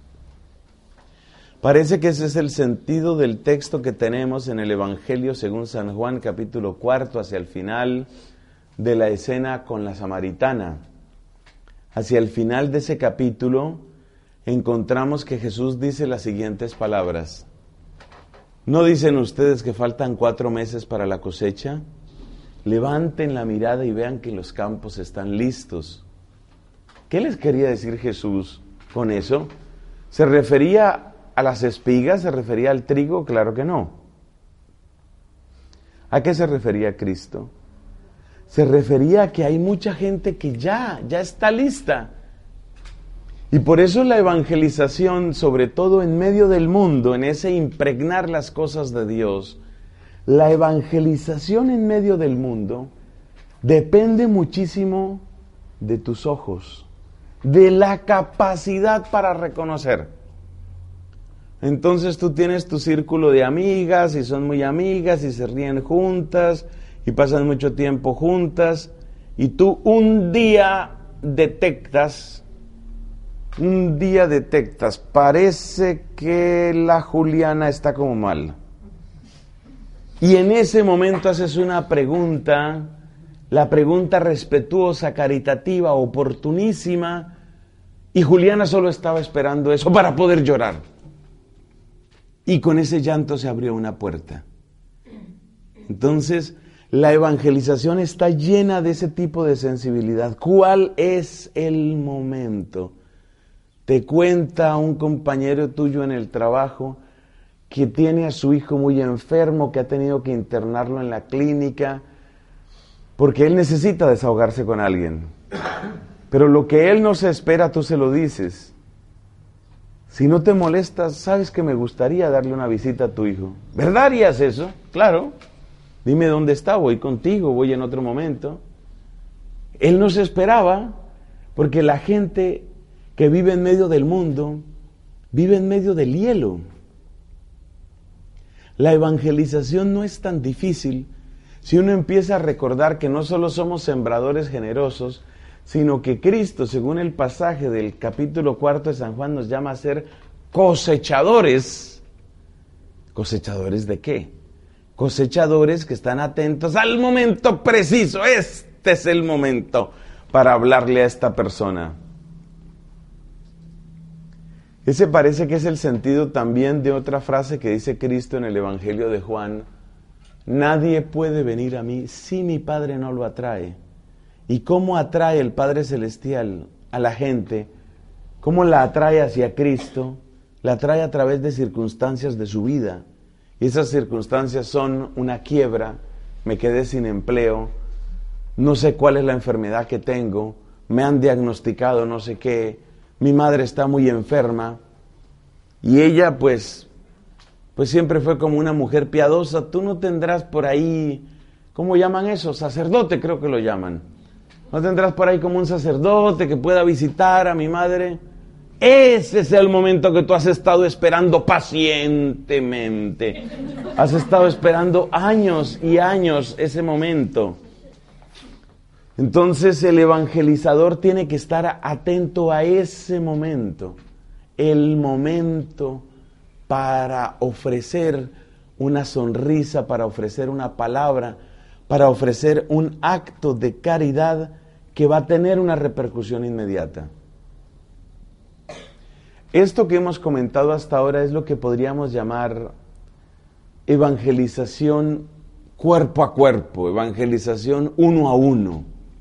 Parece que ese es el sentido del texto que tenemos en el Evangelio según San Juan, capítulo 4, hacia el final de la escena con la samaritana. Hacia el final de ese capítulo encontramos que Jesús dice las siguientes palabras. ¿No dicen ustedes que faltan 4 meses para la cosecha? Levanten la mirada y vean que los campos están listos. ¿Qué les quería decir Jesús con eso? ¿Se refería a las espigas? ¿Se refería al trigo? Claro que no. ¿A qué se refería Cristo? Se refería a que hay mucha gente que ya está lista. Y por eso la evangelización, sobre todo en medio del mundo, en ese impregnar las cosas de Dios, la evangelización en medio del mundo depende muchísimo de tus ojos, de la capacidad para reconocer. Entonces tú tienes tu círculo de amigas y son muy amigas y se ríen juntas y pasan mucho tiempo juntas, y tú un día detectas, parece que la Juliana está como mal. Y en ese momento haces una pregunta, la pregunta respetuosa, caritativa, oportunísima, y Juliana solo estaba esperando eso para poder llorar. Y con ese llanto se abrió una puerta. Entonces, la evangelización está llena de ese tipo de sensibilidad. ¿Cuál es el momento? Te cuenta un compañero tuyo en el trabajo que tiene a su hijo muy enfermo, que ha tenido que internarlo en la clínica, porque él necesita desahogarse con alguien. Pero lo que él no se espera, tú se lo dices. Si no te molestas, sabes que me gustaría darle una visita a tu hijo. ¿Verdad harías eso? Claro. Dime dónde está, voy contigo, voy en otro momento. Él no se esperaba, porque la gente que vive en medio del mundo, vive en medio del hielo. La evangelización no es tan difícil si uno empieza a recordar que no solo somos sembradores generosos, sino que Cristo, según el pasaje del capítulo 4 de San Juan, nos llama a ser cosechadores. ¿Cosechadores de qué? Cosechadores que están atentos al momento preciso. Este es el momento para hablarle a esta persona. Ese parece que es el sentido también de otra frase que dice Cristo en el Evangelio de Juan: nadie puede venir a mí si mi Padre no lo atrae. ¿Y cómo atrae el Padre Celestial a la gente? ¿Cómo la atrae hacia Cristo? La atrae a través de circunstancias de su vida. Y esas circunstancias son una quiebra, me quedé sin empleo, no sé cuál es la enfermedad que tengo, me han diagnosticado no sé qué, mi madre está muy enferma, y ella pues siempre fue como una mujer piadosa. Tú no tendrás por ahí, ¿cómo llaman eso? Sacerdote creo que lo llaman. ¿No tendrás por ahí como un sacerdote que pueda visitar a mi madre? Ese es el momento que tú has estado esperando pacientemente. Has estado esperando años y años ese momento. Entonces el evangelizador tiene que estar atento a ese momento. El momento para ofrecer una sonrisa, para ofrecer una palabra, para ofrecer un acto de caridad que va a tener una repercusión inmediata. Esto que hemos comentado hasta ahora es lo que podríamos llamar evangelización cuerpo a cuerpo, evangelización uno a uno.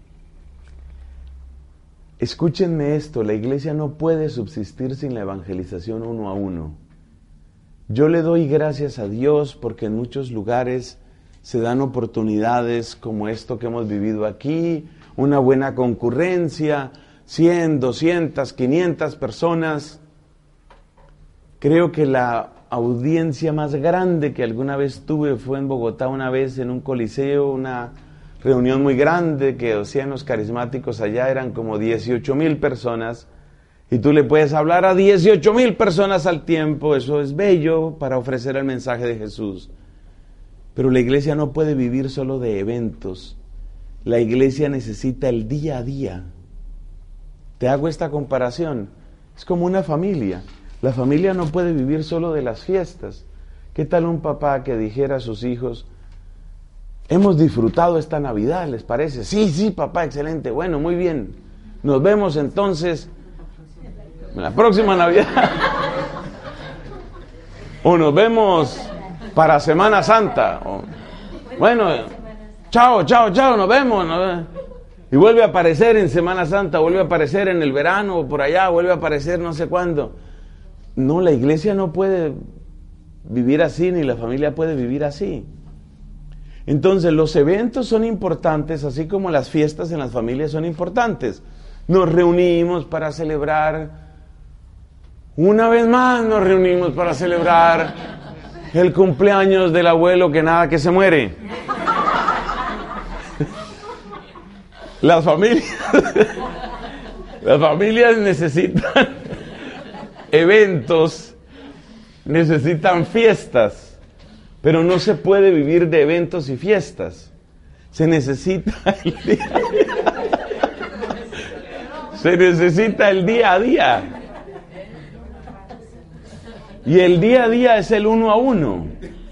Escúchenme esto, la iglesia no puede subsistir sin la evangelización uno a uno. Yo le doy gracias a Dios porque en muchos lugares se dan oportunidades como esto que hemos vivido aquí, una buena concurrencia, 100, 200, 500 personas. Creo que la audiencia más grande que alguna vez tuve fue en Bogotá, una vez en un coliseo, una reunión muy grande que hacían los carismáticos allá, eran como 18,000 personas, y tú le puedes hablar a 18,000 personas al tiempo. Eso es bello para ofrecer el mensaje de Jesús. Pero la iglesia no puede vivir solo de eventos. La iglesia necesita el día a día. Te hago esta comparación. Es como una familia. La familia no puede vivir solo de las fiestas. ¿Qué tal un papá que dijera a sus hijos: hemos disfrutado esta Navidad, ¿les parece? Sí, papá, excelente. Bueno, muy bien. Nos vemos entonces en la próxima Navidad. O nos vemos para Semana Santa. Bueno, chao, nos vemos. Y vuelve a aparecer en Semana Santa, vuelve a aparecer en el verano, o por allá, vuelve a aparecer no sé cuándo. No, la iglesia no puede vivir así, ni la familia puede vivir así. Entonces, los eventos son importantes, así como las fiestas en las familias son importantes. Nos reunimos para celebrar, una vez más nos reunimos para celebrar el cumpleaños del abuelo que nada que se muere. Las familias necesitan eventos, necesitan fiestas, pero no se puede vivir de eventos y fiestas. Se necesita el día a día. Y el día a día es el uno a uno.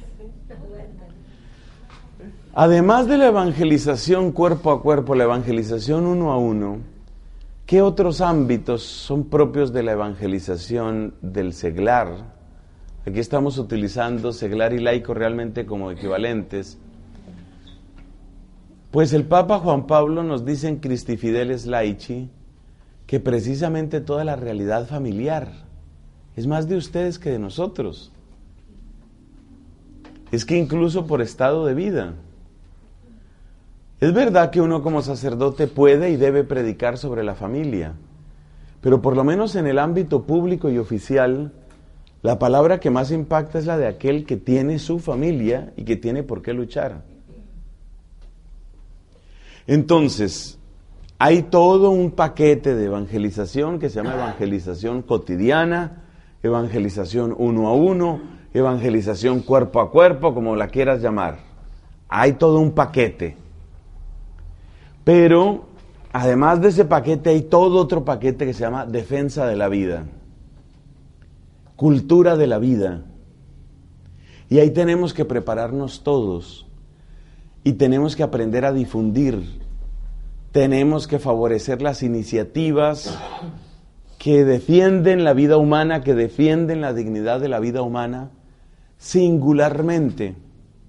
Además de la evangelización cuerpo a cuerpo, la evangelización uno a uno, ¿qué otros ámbitos son propios de la evangelización del seglar? Aquí estamos utilizando seglar y laico realmente como equivalentes. Pues el Papa Juan Pablo nos dice en Christi Fideles Laici que precisamente toda la realidad familiar es más de ustedes que de nosotros. Es que incluso por estado de vida. Es verdad que uno como sacerdote puede y debe predicar sobre la familia, pero por lo menos en el ámbito público y oficial, la palabra que más impacta es la de aquel que tiene su familia y que tiene por qué luchar. Entonces, hay todo un paquete de evangelización que se llama evangelización cotidiana, evangelización uno a uno, evangelización cuerpo a cuerpo, como la quieras llamar. Hay todo un paquete. Pero, además de ese paquete, hay todo otro paquete que se llama defensa de la vida, cultura de la vida. Y ahí tenemos que prepararnos todos y tenemos que aprender a difundir. Tenemos que favorecer las iniciativas que defienden la vida humana, que defienden la dignidad de la vida humana, singularmente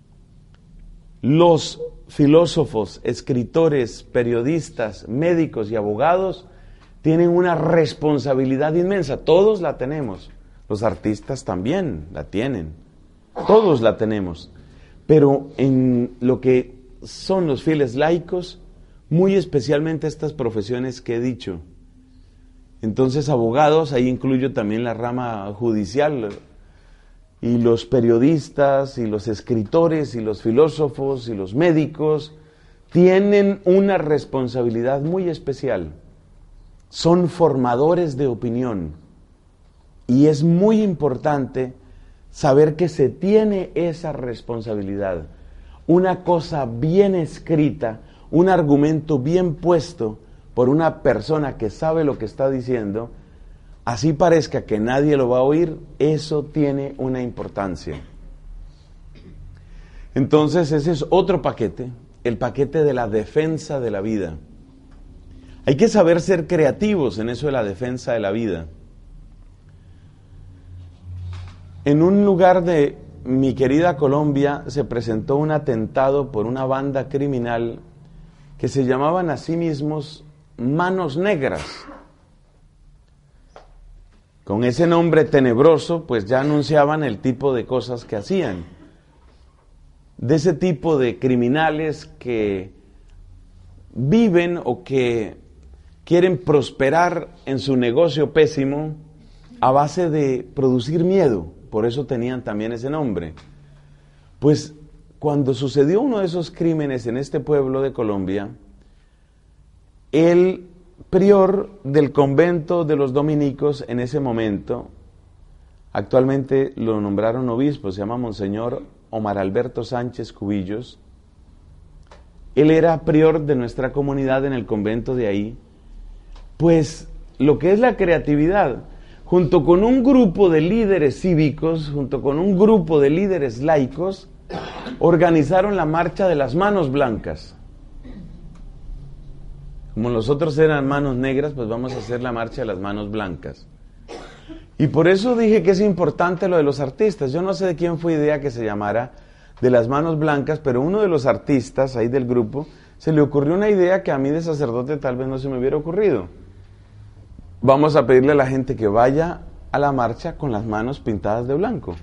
los filósofos, escritores, periodistas, médicos y abogados tienen una responsabilidad inmensa. Todos la tenemos. Los artistas también la tienen. Todos la tenemos. Pero en lo que son los fieles laicos, muy especialmente estas profesiones que he dicho. Entonces, abogados, ahí incluyo también la rama judicial, y los periodistas, y los escritores, y los filósofos, y los médicos, tienen una responsabilidad muy especial. Son formadores de opinión. Y es muy importante saber que se tiene esa responsabilidad. Una cosa bien escrita, un argumento bien puesto por una persona que sabe lo que está diciendo, así parezca que nadie lo va a oír, eso tiene una importancia. Entonces ese es otro paquete, el paquete de la defensa de la vida. Hay que saber ser creativos en eso de la defensa de la vida. En un lugar de mi querida Colombia se presentó un atentado por una banda criminal que se llamaban a sí mismos Manos Negras. Con ese nombre tenebroso, pues ya anunciaban el tipo de cosas que hacían. De ese tipo de criminales que viven o que quieren prosperar en su negocio pésimo a base de producir miedo. Por eso tenían también ese nombre. Pues cuando sucedió uno de esos crímenes en este pueblo de Colombia, el prior del convento de los dominicos en ese momento, actualmente lo nombraron obispo, se llama Monseñor Omar Alberto Sánchez Cubillos. Él era prior de nuestra comunidad en el convento de ahí. Pues lo que es la creatividad, junto con un grupo de líderes cívicos, junto con un grupo de líderes laicos, organizaron la marcha de las manos blancas. Como los otros eran manos negras, pues vamos a hacer la marcha de las manos blancas. Y por eso dije que es importante lo de los artistas. Yo no sé de quién fue idea que se llamara de las manos blancas, pero uno de los artistas ahí del grupo se le ocurrió una idea que a mí de sacerdote tal vez no se me hubiera ocurrido. Vamos a pedirle a la gente que vaya a la marcha con las manos pintadas de blanco.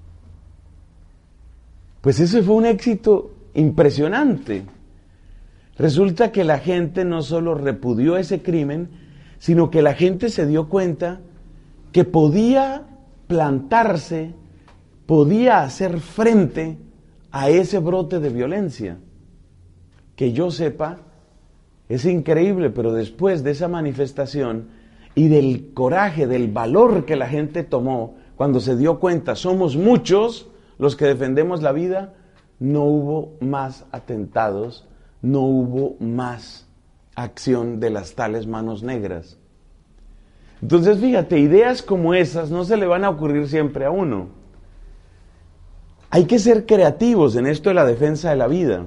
Pues ese fue un éxito impresionante. Resulta que la gente no solo repudió ese crimen, sino que la gente se dio cuenta que podía plantarse, podía hacer frente a ese brote de violencia. Que yo sepa, es increíble, pero después de esa manifestación y del coraje, del valor que la gente tomó, cuando se dio cuenta, somos muchos los que defendemos la vida, no hubo más atentados, no hubo más acción de las tales manos negras. Entonces, fíjate, ideas como esas no se le van a ocurrir siempre a uno. Hay que ser creativos en esto de la defensa de la vida.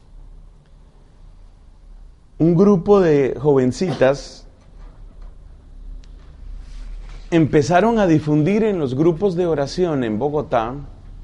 Un grupo de jovencitas empezaron a difundir en los grupos de oración en Bogotá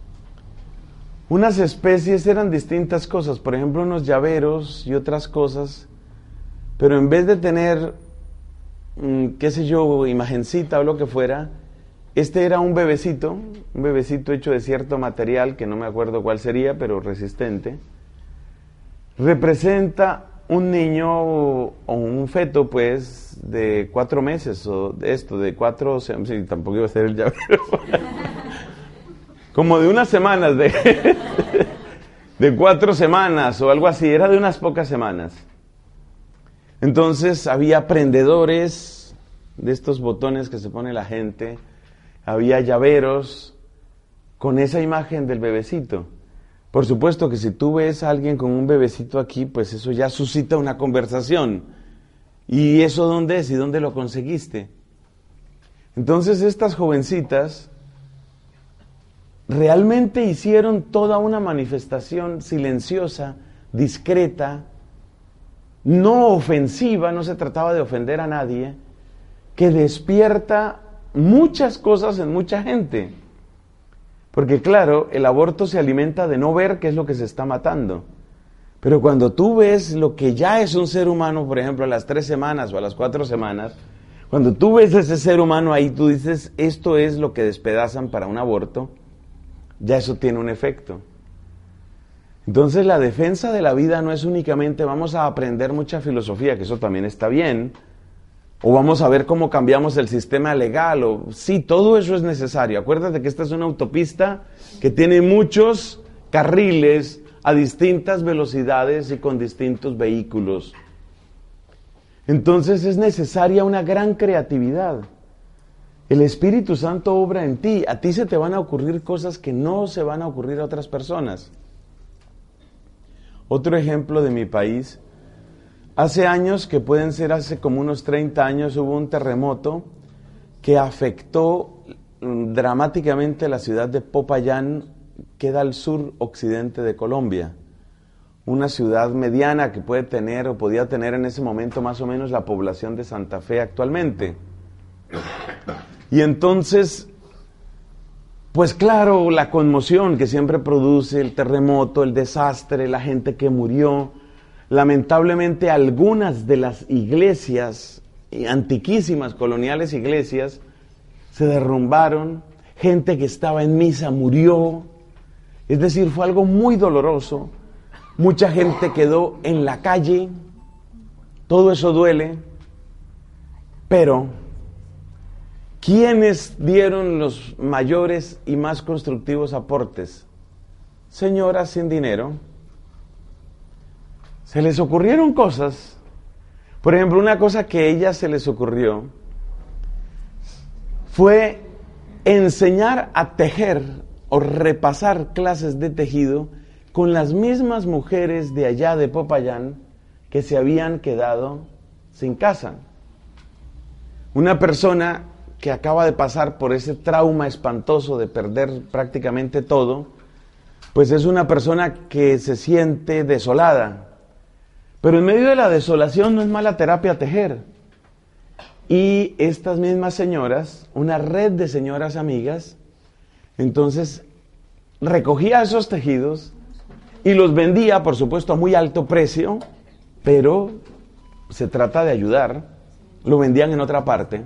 unas especies, eran distintas cosas, por ejemplo unos llaveros y otras cosas, pero en vez de tener, qué sé yo, imagencita o lo que fuera, este era un bebecito hecho de cierto material, que no me acuerdo cuál sería, pero resistente. Representa un niño o un feto, pues, de 4 meses, o de 4, sí, tampoco iba a ser el llavero, como de unas semanas, de 4 semanas o algo así, era de unas pocas semanas. Entonces había prendedores de estos botones que se pone la gente, había llaveros con esa imagen del bebecito. Por supuesto que si tú ves a alguien con un bebecito aquí, pues eso ya suscita una conversación. ¿Y eso dónde es? ¿Y dónde lo conseguiste? Entonces estas jovencitas realmente hicieron toda una manifestación silenciosa, discreta, no ofensiva, no se trataba de ofender a nadie, que despierta muchas cosas en mucha gente. Porque claro, el aborto se alimenta de no ver qué es lo que se está matando. Pero cuando tú ves lo que ya es un ser humano, por ejemplo, a las 3 semanas o a las 4 semanas, cuando tú ves ese ser humano ahí, tú dices, esto es lo que despedazan para un aborto, ya eso tiene un efecto. Entonces la defensa de la vida no es únicamente vamos a aprender mucha filosofía, que eso también está bien, o vamos a ver cómo cambiamos el sistema legal, o sí, todo eso es necesario. Acuérdate que esta es una autopista que tiene muchos carriles a distintas velocidades y con distintos vehículos. Entonces es necesaria una gran creatividad. El Espíritu Santo obra en ti. A ti se te van a ocurrir cosas que no se van a ocurrir a otras personas. Otro ejemplo de mi país. Hace años, que pueden ser hace como unos 30 años, hubo un terremoto que afectó dramáticamente la ciudad de Popayán, queda al sur occidente de Colombia. Una ciudad mediana que puede tener o podía tener en ese momento más o menos la población de Santa Fe actualmente. Y entonces, pues claro, la conmoción que siempre produce el terremoto, el desastre, la gente que murió. Lamentablemente algunas de las iglesias, antiquísimas, coloniales iglesias, se derrumbaron, gente que estaba en misa murió, es decir, fue algo muy doloroso, mucha gente quedó en la calle, todo eso duele, pero ¿quiénes dieron los mayores y más constructivos aportes? Señoras sin dinero. Se les ocurrieron cosas. Por ejemplo, una cosa que a ellas se les ocurrió fue enseñar a tejer o repasar clases de tejido con las mismas mujeres de allá de Popayán que se habían quedado sin casa. Una persona que acaba de pasar por ese trauma espantoso de perder prácticamente todo, pues es una persona que se siente desolada. Pero en medio de la desolación no es mala terapia tejer. Y estas mismas señoras, una red de señoras amigas, entonces recogía esos tejidos y los vendía, por supuesto, a muy alto precio, pero se trata de ayudar, lo vendían en otra parte.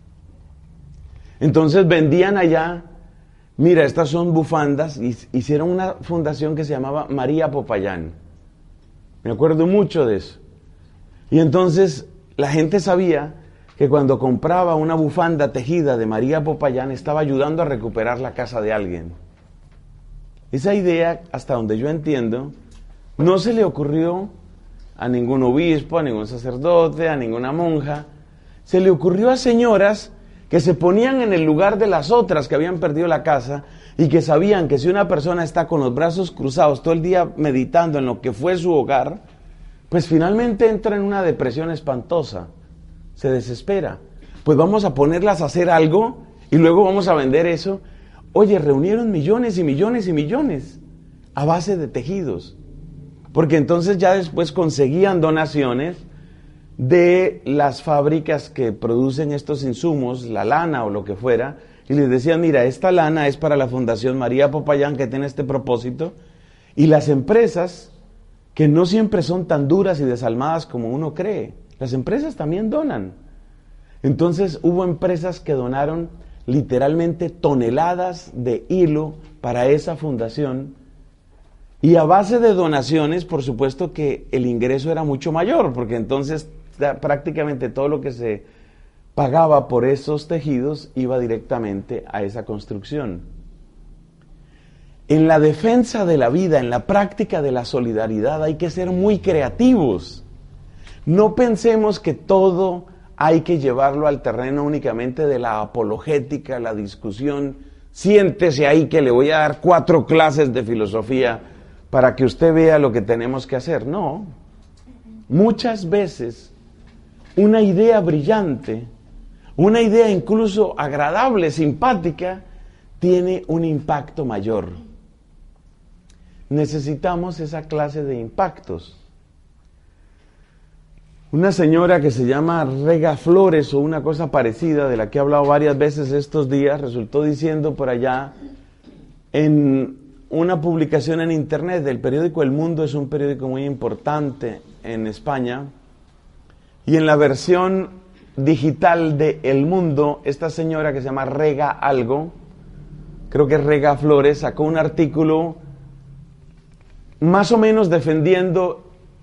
Entonces vendían allá, mira, estas son bufandas, y hicieron una fundación que se llamaba María Popayán. Me acuerdo mucho de eso. Y entonces la gente sabía que cuando compraba una bufanda tejida de María Popayán estaba ayudando a recuperar la casa de alguien. Esa idea, hasta donde yo entiendo, no se le ocurrió a ningún obispo, a ningún sacerdote, a ninguna monja. Se le ocurrió a señoras que se ponían en el lugar de las otras que habían perdido la casa y que sabían que si una persona está con los brazos cruzados todo el día meditando en lo que fue su hogar, pues finalmente entra en una depresión espantosa, se desespera. Pues vamos a ponerlas a hacer algo y luego vamos a vender eso. Oye, reunieron millones y millones y millones a base de tejidos, porque entonces ya después conseguían donaciones de las fábricas que producen estos insumos, la lana o lo que fuera, y les decían, mira, esta lana es para la Fundación María Popayán que tiene este propósito, y las empresas, que no siempre son tan duras y desalmadas como uno cree, las empresas también donan. Entonces hubo empresas que donaron literalmente toneladas de hilo para esa fundación, y a base de donaciones, por supuesto que el ingreso era mucho mayor, porque entonces prácticamente todo lo que se pagaba por esos tejidos iba directamente a esa construcción. En la defensa de la vida, en la práctica de la solidaridad, hay que ser muy creativos. No pensemos que todo hay que llevarlo al terreno únicamente de la apologética, la discusión. Siéntese ahí que le voy a dar 4 clases de filosofía para que usted vea lo que tenemos que hacer. No. Muchas veces una idea brillante, una idea incluso agradable, simpática, tiene un impacto mayor. Necesitamos esa clase de impactos. Una señora que se llama Rega Flores o una cosa parecida, de la que he hablado varias veces estos días, resultó diciendo por allá en una publicación en internet del periódico El Mundo, es un periódico muy importante en España, y en la versión digital de El Mundo, esta señora que se llama Rega algo, creo que es Rega Flores, sacó un artículo más o menos defendiendo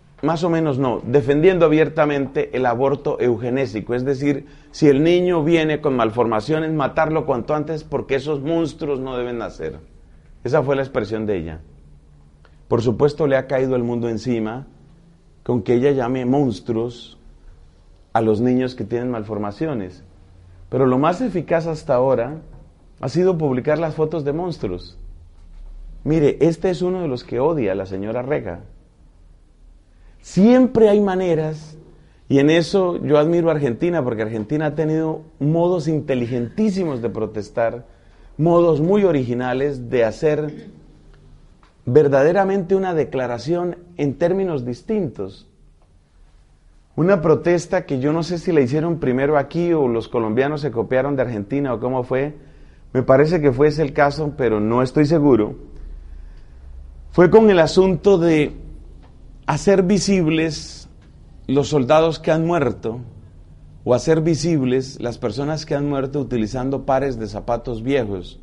abiertamente el aborto eugenésico, es decir, si el niño viene con malformaciones, matarlo cuanto antes porque esos monstruos no deben nacer. Esa fue la expresión de ella. Por supuesto le ha caído el mundo encima con que ella llame monstruos a los niños que tienen malformaciones. Pero lo más eficaz hasta ahora ha sido publicar las fotos de monstruos. Mire, este es uno de los que odia a la señora Rega. Siempre hay maneras, y en eso yo admiro a Argentina, porque Argentina ha tenido modos inteligentísimos de protestar, modos muy originales de hacer verdaderamente una declaración en términos distintos. Una protesta que yo no sé si la hicieron primero aquí o los colombianos se copiaron de Argentina o cómo fue, me parece que fue ese el caso, pero no estoy seguro. Fue con el asunto de hacer visibles los soldados que han muerto o hacer visibles las personas que han muerto utilizando pares de zapatos viejos.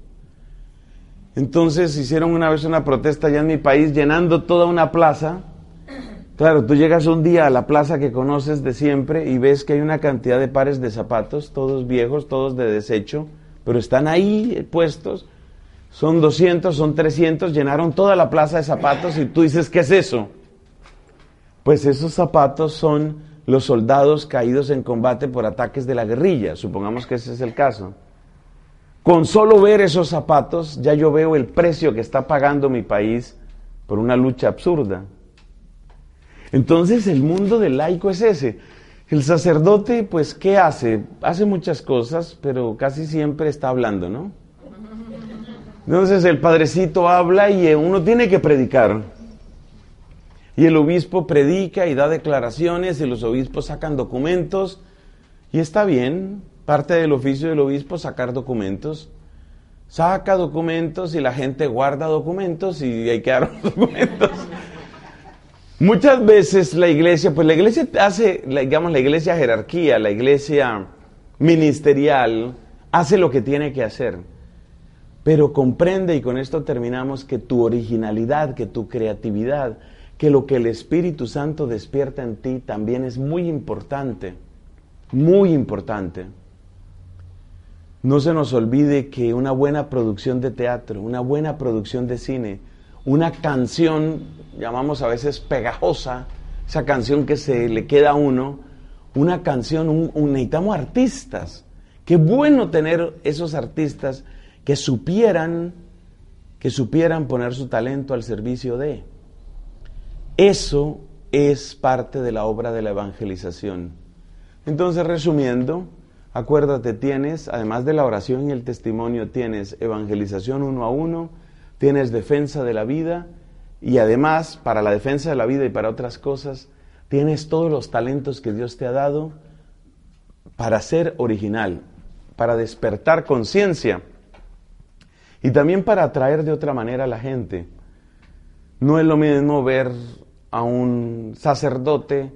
Entonces hicieron una vez una protesta allá en mi país llenando toda una plaza. Claro, tú llegas un día a la plaza que conoces de siempre y ves que hay una cantidad de pares de zapatos, todos viejos, todos de desecho, pero están ahí puestos. Son 200, son 300, llenaron toda la plaza de zapatos y tú dices, ¿qué es eso? Pues esos zapatos son los soldados caídos en combate por ataques de la guerrilla, supongamos que ese es el caso. Con solo ver esos zapatos, ya yo veo el precio que está pagando mi país por una lucha absurda. Entonces el mundo del laico es ese. El sacerdote, pues, ¿qué hace? Hace muchas cosas, pero casi siempre está hablando, ¿no? Entonces el padrecito habla y uno tiene que predicar. Y el obispo predica y da declaraciones y los obispos sacan documentos. Y está bien, parte del oficio del obispo sacar documentos. Saca documentos y la gente guarda documentos y hay que dar los documentos. Muchas veces la iglesia hace, digamos, la iglesia jerarquía, la iglesia ministerial, hace lo que tiene que hacer. Pero comprende, y con esto terminamos, que tu originalidad, que tu creatividad, que lo que el Espíritu Santo despierta en ti también es muy importante, muy importante. No se nos olvide que una buena producción de teatro, una buena producción de cine, una canción, llamamos a veces pegajosa, esa canción que se le queda a uno, una canción, necesitamos artistas. Qué bueno tener esos artistas que supieran poner su talento al servicio de. Eso es parte de la obra de la evangelización. Entonces, resumiendo, acuérdate, tienes, además de la oración y el testimonio, tienes evangelización 1 a 1, tienes defensa de la vida, y además, para la defensa de la vida y para otras cosas, tienes todos los talentos que Dios te ha dado para ser original, para despertar conciencia, y también para atraer de otra manera a la gente. No es lo mismo ver a un sacerdote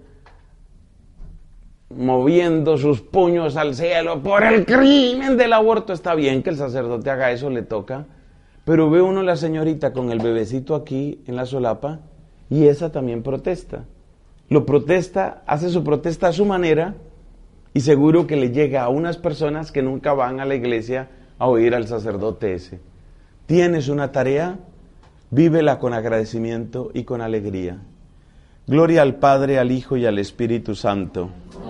moviendo sus puños al cielo por el crimen del aborto. Está bien que el sacerdote haga eso, le toca, pero ve uno a la señorita con el bebecito aquí en la solapa y esa también protesta. Lo protesta, hace su protesta a su manera y seguro que le llega a unas personas que nunca van a la iglesia a oír al sacerdote ese. Tienes una tarea, vívela con agradecimiento y con alegría. Gloria al Padre, al Hijo y al Espíritu Santo.